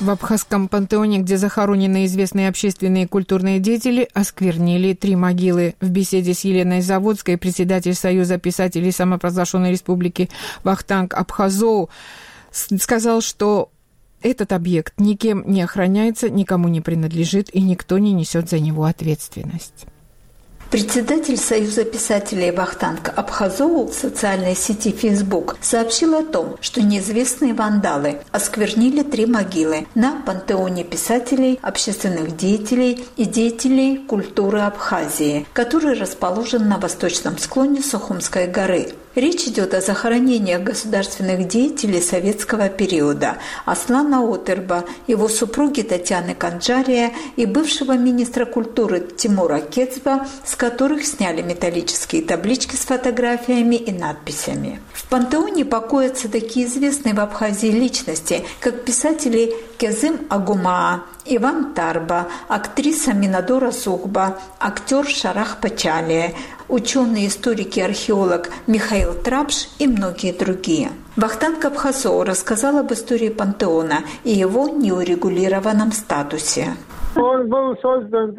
В Абхазском пантеоне, где захоронены известные общественные и культурные деятели, осквернили 3 могилы. В беседе с Еленой Заводской председатель Союза писателей самопровозглашенной республики Вахтанг Абхазоу сказал, что этот объект никем не охраняется, никому не принадлежит и никто не несет за него ответственность. Председатель Союза писателей Вахтанг Абхазоу в социальной сети Facebook сообщил о том, что неизвестные вандалы осквернили 3 могилы на пантеоне писателей, общественных деятелей и деятелей культуры Абхазии, который расположен на восточном склоне Сухумской горы. Речь идет о захоронениях государственных деятелей советского периода Аслана Отерба, его супруги Татьяны Канджария и бывшего министра культуры Тимура Кецба, с которых сняли металлические таблички с фотографиями и надписями. В пантеоне покоятся такие известные в Абхазии личности, как писатели Кезым Агумаа, Иван Тарба, актриса Минадора Сухба, актер Шарах Пачалия, ученый, историк и археолог Михаил Трабш и многие другие. Вахтанг Абхазоу рассказал об истории пантеона и его неурегулированном статусе. Он был создан в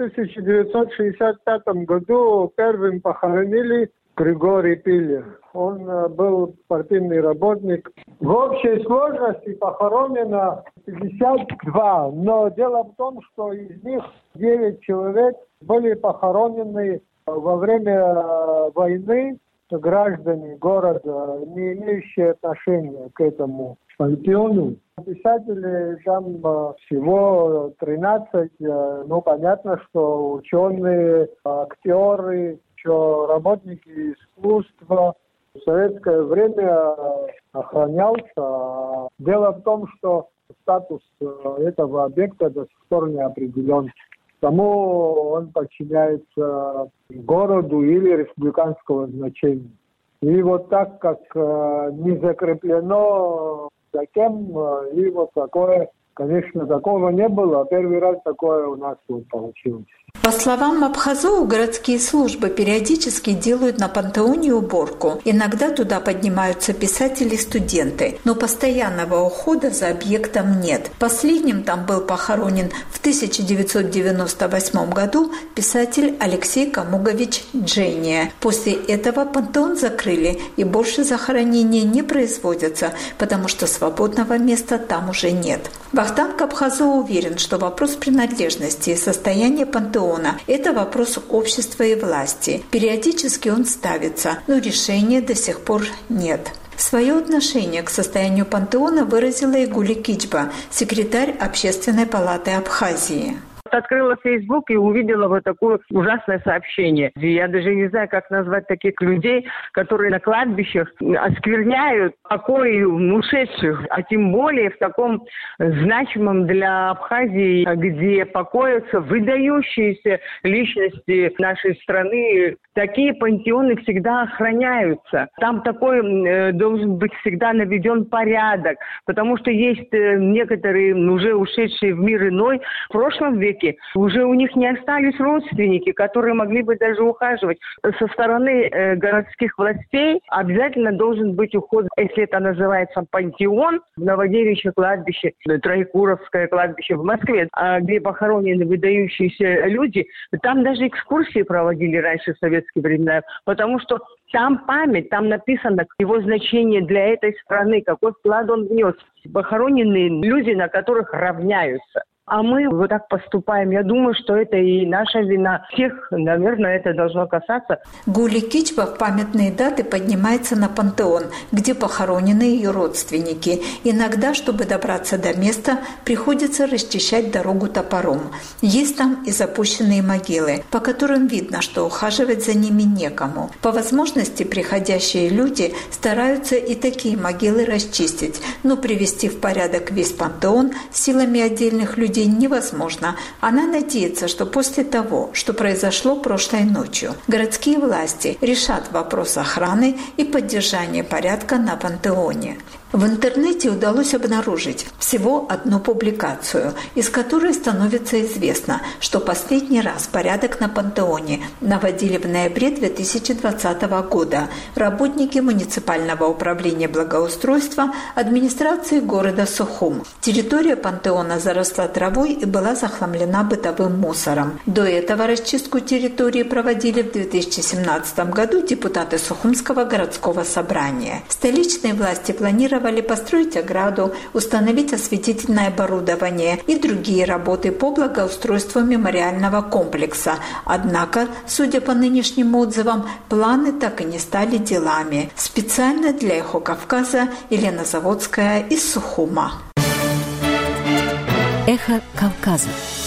1965 году. Первым похоронили Григорий Пилер. Он был партийный работник. В общей сложности похоронено 52. Но дело в том, что из них 9 человек были похоронены во время войны, граждане города, не имеющие отношения к этому пантеону. Писателей там всего 13. Ну, понятно, что ученые, актеры, еще работники искусства. В советское время охранялся. Дело в том, что статус этого объекта до сих пор не определен. Тому он подчиняется городу или республиканского значения. И вот так как не закреплено за кем, и вот такое, конечно, такого не было. Первый раз такое у нас вот получилось. По словам Абхазоу, городские службы периодически делают на пантеоне уборку. Иногда туда поднимаются писатели и студенты, но постоянного ухода за объектом нет. Последним там был похоронен в 1998 году писатель Алексей Камугович Джения. После этого пантеон закрыли и больше захоронения не производятся, потому что свободного места там уже нет. Вахтанг Абхазоу уверен, что вопрос принадлежности и состояния пантеона – это вопрос общества и власти. Периодически он ставится, но решения до сих пор нет. Свое отношение к состоянию пантеона выразила и Гули Кичба, секретарь Общественной палаты Абхазии. Открыла Facebook и увидела вот такое ужасное сообщение. Я даже не знаю, как назвать таких людей, которые на кладбищах оскверняют покои ушедших, а тем более в таком значимом для Абхазии, где покоятся выдающиеся личности нашей страны. Такие пантеоны всегда охраняются. Там такой должен быть всегда наведен порядок, потому что есть некоторые уже ушедшие в мир иной в прошлом веке, уже у них не остались родственники, которые могли бы даже ухаживать. Со стороны городских властей обязательно должен быть уход, если это называется пантеон, Новодевичье кладбище, Троекуровское кладбище в Москве, где похоронены выдающиеся люди. Там даже экскурсии проводили раньше в советские времена, потому что там память, там написано его значение для этой страны, какой вклад он внес. Похоронены люди, на которых равняются. А мы вот так поступаем. Я думаю, что это и наша вина. Всех, наверное, это должно касаться. Гули Кичба в памятные даты поднимается на пантеон, где похоронены ее родственники. Иногда, чтобы добраться до места, приходится расчищать дорогу топором. Есть там и запущенные могилы, по которым видно, что ухаживать за ними некому. По возможности приходящие люди стараются и такие могилы расчистить, но привести в порядок весь пантеон силами отдельных людей невозможно. Она надеется, что после того, что произошло прошлой ночью, городские власти решат вопрос охраны и поддержания порядка на пантеоне. В интернете удалось обнаружить всего одну публикацию, из которой становится известно, что последний раз порядок на Пантеоне наводили в ноябре 2020 года работники муниципального управления благоустройства администрации города Сухум. Территория Пантеона заросла травой и была захламлена бытовым мусором. До этого расчистку территории проводили в 2017 году депутаты Сухумского городского собрания. Столичные власти планировали построить ограду, установить осветительное оборудование и другие работы по благоустройству мемориального комплекса. Однако, судя по нынешним отзывам, планы так и не стали делами. Специально для «Эхо Кавказа» Елена Заводская из Сухума. «Эхо Кавказа».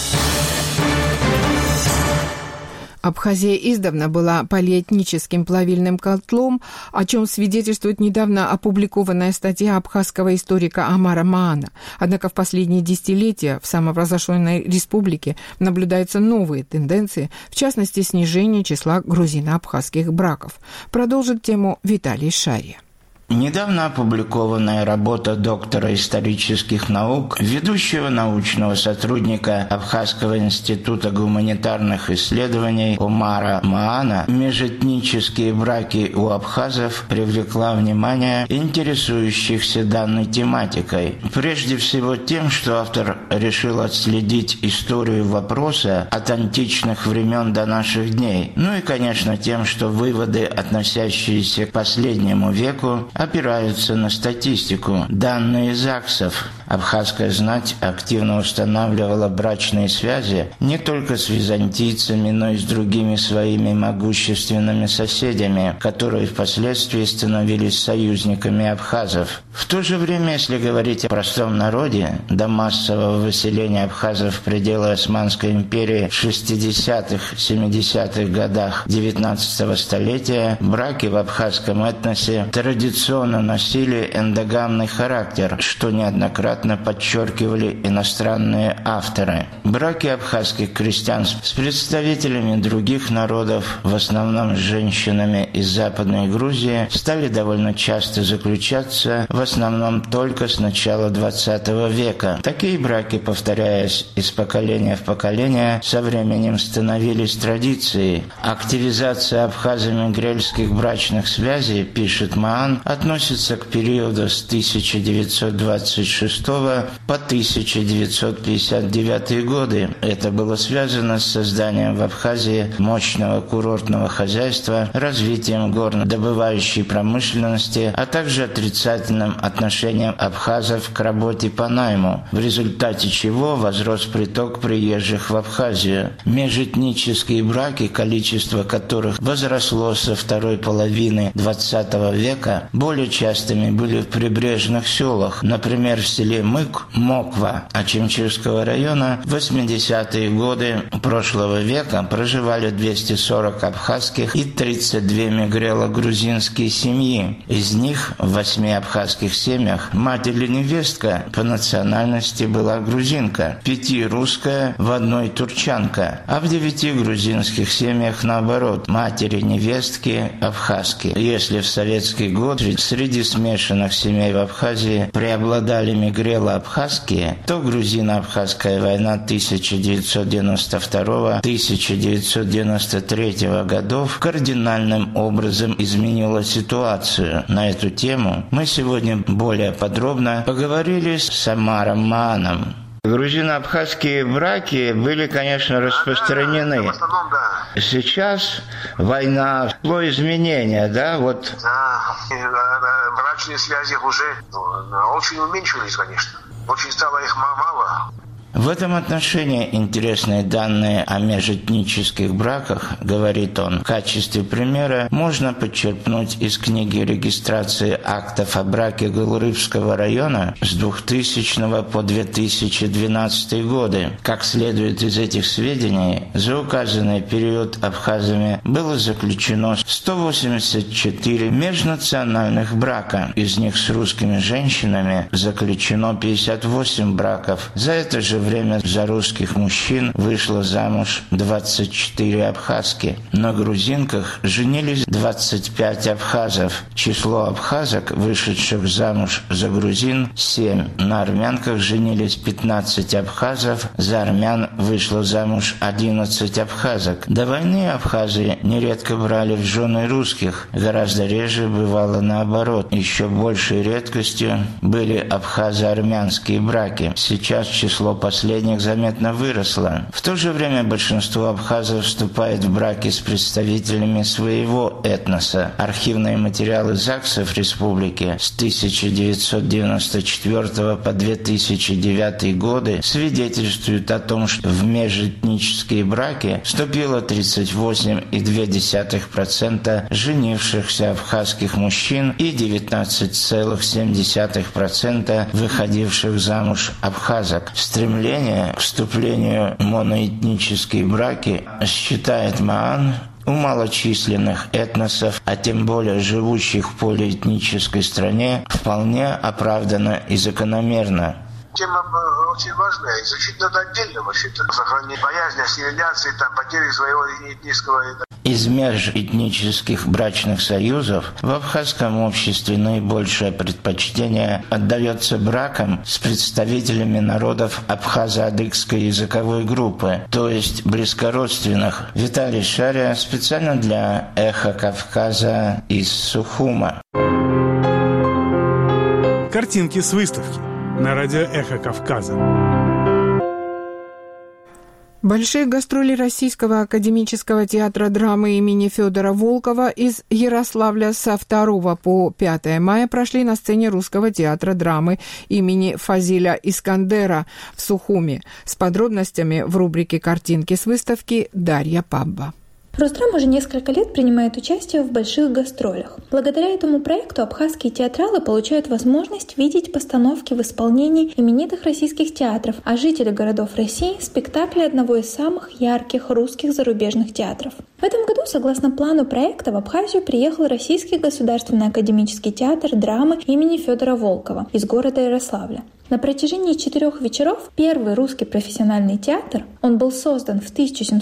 Абхазия издавна была полиэтническим плавильным котлом, о чем свидетельствует недавно опубликованная статья абхазского историка Амара Маана. Однако в последние десятилетия в самопровозглашенной республике наблюдаются новые тенденции, в частности, снижение числа грузино-абхазских браков. Продолжит тему Виталий Шария. Недавно опубликованная работа доктора исторических наук, ведущего научного сотрудника Абхазского института гуманитарных исследований Омара Маана «Межэтнические браки у абхазов» привлекла внимание интересующихся данной тематикой. Прежде всего тем, что автор решил отследить историю вопроса от античных времен до наших дней. Ну и, конечно, тем, что выводы, относящиеся к последнему веку, опираются на статистику. Данные ЗАГСов. Абхазская знать активно устанавливала брачные связи не только с византийцами, но и с другими своими могущественными соседями, которые впоследствии становились союзниками абхазов. В то же время, если говорить о простом народе, до массового выселения абхазов в пределы Османской империи в 60-70-х годах XIX столетия, браки в абхазском этносе традиционно носили эндогамный характер, что неоднократно подчеркивали иностранные авторы. Браки абхазских крестьян с представителями других народов, в основном с женщинами из Западной Грузии, стали довольно часто заключаться, в основном только с начала XX века. Такие браки, повторяясь из поколения в поколение, со временем становились традицией. Активизация абхазами грельских брачных связей, пишет Маан, относится к периоду с 1926 по 1959 годы. Это было связано с созданием в Абхазии мощного курортного хозяйства, развитием горнодобывающей промышленности, а также отрицательным отношением абхазов к работе по найму, в результате чего возрос приток приезжих в Абхазию. Межэтнические браки, количество которых возросло со второй половины XX века, более частыми были в прибрежных селах, например, в селе Мык, Моква, Ачимчирского района в 80-е годы прошлого века проживали 240 абхазских и 32 мигрело-грузинские семьи. Из них в 8 абхазских семьях мать или невестка по национальности была грузинка, 5 русская, в 1 турчанка, а в 9 грузинских семьях наоборот, матери невестки абхазки. Если в советский год среди смешанных семей в Абхазии преобладали мигрело-абхазские, то грузино-абхазская война 1992-1993 годов кардинальным образом изменила ситуацию. На эту тему мы сегодня более подробно поговорили с Амаром Мааном. Грузино-абхазские браки были, конечно, распространены. В основном, да. Сейчас война, изменения, да, вот. Да, брачные связи уже очень уменьшились, конечно. Очень стало их мало. В этом отношении интересные данные о межэтнических браках, говорит он. В качестве примера можно подчеркнуть из книги регистрации актов о браке Гулрыбского района с 2000 по 2012 годы. Как следует из этих сведений, за указанный период абхазами было заключено 184 межнациональных брака. Из них с русскими женщинами заключено 58 браков. За это же время за русских мужчин вышло замуж 24 абхазки. На грузинках женились 25 абхазов. Число абхазок, вышедших замуж за грузин, 7. На армянках женились 15 абхазов, за армян вышло замуж 11 абхазок. До войны абхазы нередко брали в жены русских, гораздо реже бывало наоборот. Еще большей редкостью были абхазо-армянские браки. Сейчас число последних заметно выросло. В то же время большинство абхазов вступает в браки с представителями своего этноса. Архивные материалы ЗАГСов республики с 1994 по 2009 годы свидетельствуют о том, что в межэтнические браки вступило 38,2% женившихся абхазских мужчин и 19,7% выходивших замуж абхазок. Стремление к вступлению в моноэтнические браки, считает Маан, у малочисленных этносов, а тем более живущих в полиэтнической стране, вполне оправдано и закономерно. Тема очень важная, изучить надо отдельно вообще-то. Сохранить боязнь ассимиляции, потери своего этнического... Из межэтнических брачных союзов в абхазском обществе наибольшее предпочтение отдается бракам с представителями народов абхазо-адыгской языковой группы, то есть близкородственных. Виталий Шария специально для «Эхо Кавказа» из Сухума. Картинки с выставки на радио «Эхо Кавказа». Большие гастроли Российского академического театра драмы имени Федора Волкова из Ярославля со 2 по 5 мая прошли на сцене Русского театра драмы имени Фазиля Искандера в Сухуме. С подробностями в рубрике «Картинки с выставки» Дарья Пабба. Росдрам уже несколько лет принимает участие в больших гастролях. Благодаря этому проекту абхазские театралы получают возможность видеть постановки в исполнении именитых российских театров, а жители городов России – спектакли одного из самых ярких русских зарубежных театров. В этом году, согласно плану проекта, в Абхазию приехал Российский государственный академический театр драмы имени Федора Волкова из города Ярославля. На протяжении 4 вечеров первый русский профессиональный театр, он был создан в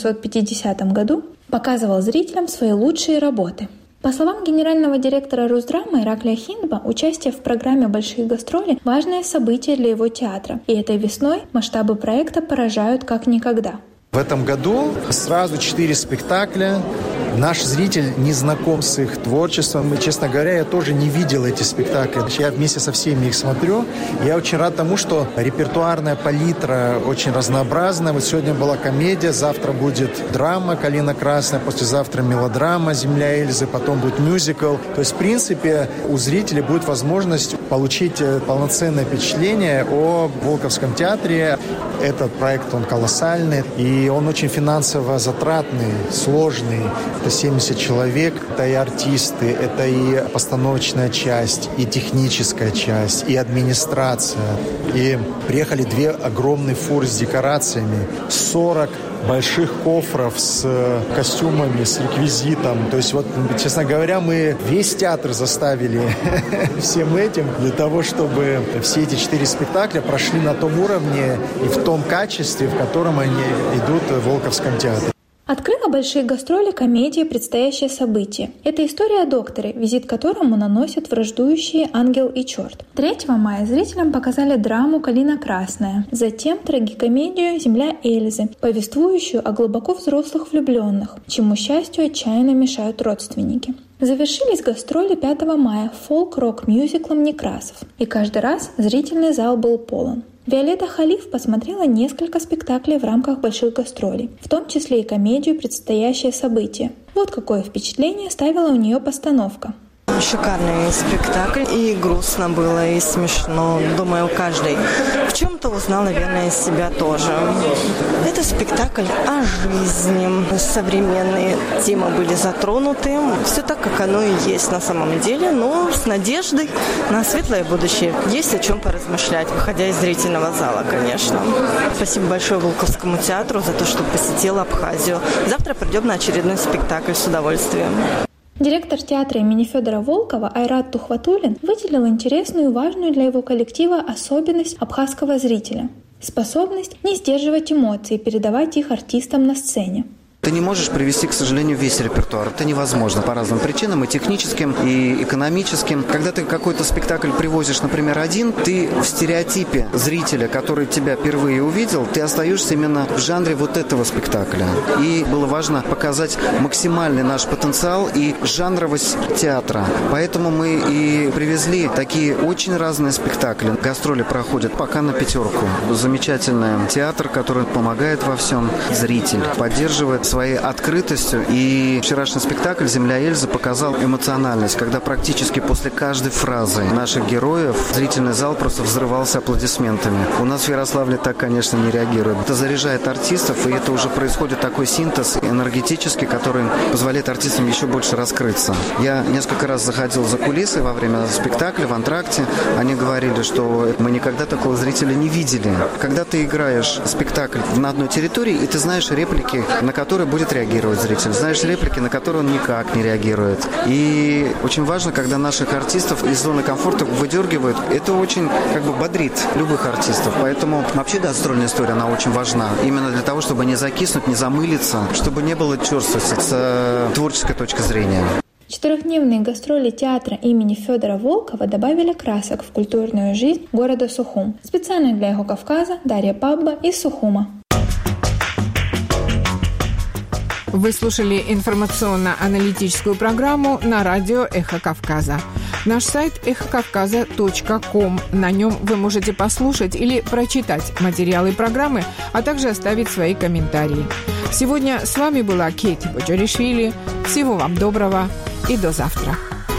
1750 году, показывал зрителям свои лучшие работы. По словам генерального директора Росдрама Ираклия Хиндба, участие в программе «Большие гастроли» – важное событие для его театра, и этой весной масштабы проекта поражают как никогда. В этом году сразу 4 спектакля. Наш зритель не знаком с их творчеством. И, честно говоря, я тоже не видел эти спектакли. Я вместе со всеми их смотрю. Я очень рад тому, что репертуарная палитра очень разнообразная. Вот сегодня была комедия, завтра будет драма «Калина красная», послезавтра мелодрама «Земля Эльзы», потом будет мюзикл. То есть, в принципе, у зрителей будет возможность получить полноценное впечатление о Волковском театре. Этот проект, он колоссальный, и он очень финансово затратный, сложный. Это 70 человек, это и артисты, это и постановочная часть, и техническая часть, и администрация. И приехали 2 огромные фуры с декорациями, 40 больших кофров с костюмами, с реквизитом. То есть, вот, честно говоря, мы весь театр заставили всем этим для того, чтобы все эти 4 спектакля прошли на том уровне и в том качестве, в котором они идут в Волковском театре. Открыла большие гастроли комедия «Предстоящее событие». Это история о докторе, визит которому наносят враждующие ангел и черт. 3 мая зрителям показали драму «Калина красная», затем трагикомедию «Земля Эльзы», повествующую о глубоко взрослых влюбленных, чему счастью отчаянно мешают родственники. Завершились гастроли 5 мая фолк-рок-мюзиклом «Некрасов», и каждый раз зрительный зал был полон. Виолетта Халиф посмотрела несколько спектаклей в рамках больших гастролей, в том числе и комедию «Предстоящее событие». Вот какое впечатление оставила у нее постановка. Шикарный спектакль. И грустно было, и смешно. Думаю, каждый в чем-то узнал, наверное, из себя тоже. Это спектакль о жизни. Современные темы были затронуты. Все так, как оно и есть на самом деле, но с надеждой на светлое будущее. Есть о чем поразмышлять, выходя из зрительного зала, конечно. Спасибо большое Волковскому театру за то, что посетил Абхазию. Завтра придем на очередной спектакль с удовольствием. Директор театра имени Федора Волкова Айрат Тухватуллин выделил интересную и важную для его коллектива особенность абхазского зрителя. способность не сдерживать эмоции и передавать их артистам на сцене. Ты не можешь привести, к сожалению, весь репертуар. Это невозможно по разным причинам, и техническим, и экономическим. Когда ты какой-то спектакль привозишь, например, один, ты в стереотипе зрителя, который тебя впервые увидел, ты остаешься именно в жанре вот этого спектакля. И было важно показать максимальный наш потенциал и жанровость театра. Поэтому мы и привезли такие очень разные спектакли. Гастроли проходят пока на 5. Замечательный театр, который помогает во всем. Зритель поддерживает своей открытостью. И вчерашний спектакль «Земля Эльзы» показал эмоциональность, когда практически после каждой фразы наших героев зрительный зал просто взрывался аплодисментами. У нас в Ярославле так, конечно, не реагирует. Это заряжает артистов, и это уже происходит такой синтез энергетический, который позволяет артистам еще больше раскрыться. Я несколько раз заходил за кулисы во время спектакля в антракте. Они говорили, что мы никогда такого зрителя не видели. Когда ты играешь спектакль на одной территории, и ты знаешь реплики, на которые будет реагировать зритель. Знаешь реплики, на которые он никак не реагирует. И очень важно, когда наших артистов из зоны комфорта выдергивают, это очень бодрит любых артистов. Поэтому вообще гастрольная история, она очень важна. Именно для того, чтобы не закиснуть, не замылиться, чтобы не было черствости с творческой точки зрения. 4-дневные гастроли театра имени Федора Волкова добавили красок в культурную жизнь города Сухум. Специально для «Эхо Кавказа» Дарья Пабба из Сухума. Вы слушали информационно-аналитическую программу на радио «Эхо Кавказа». Наш сайт эхокавказа.ком. На нем вы можете послушать или прочитать материалы программы, а также оставить свои комментарии. Сегодня с вами была Кейти Боджаришвили. Всего вам доброго и до завтра.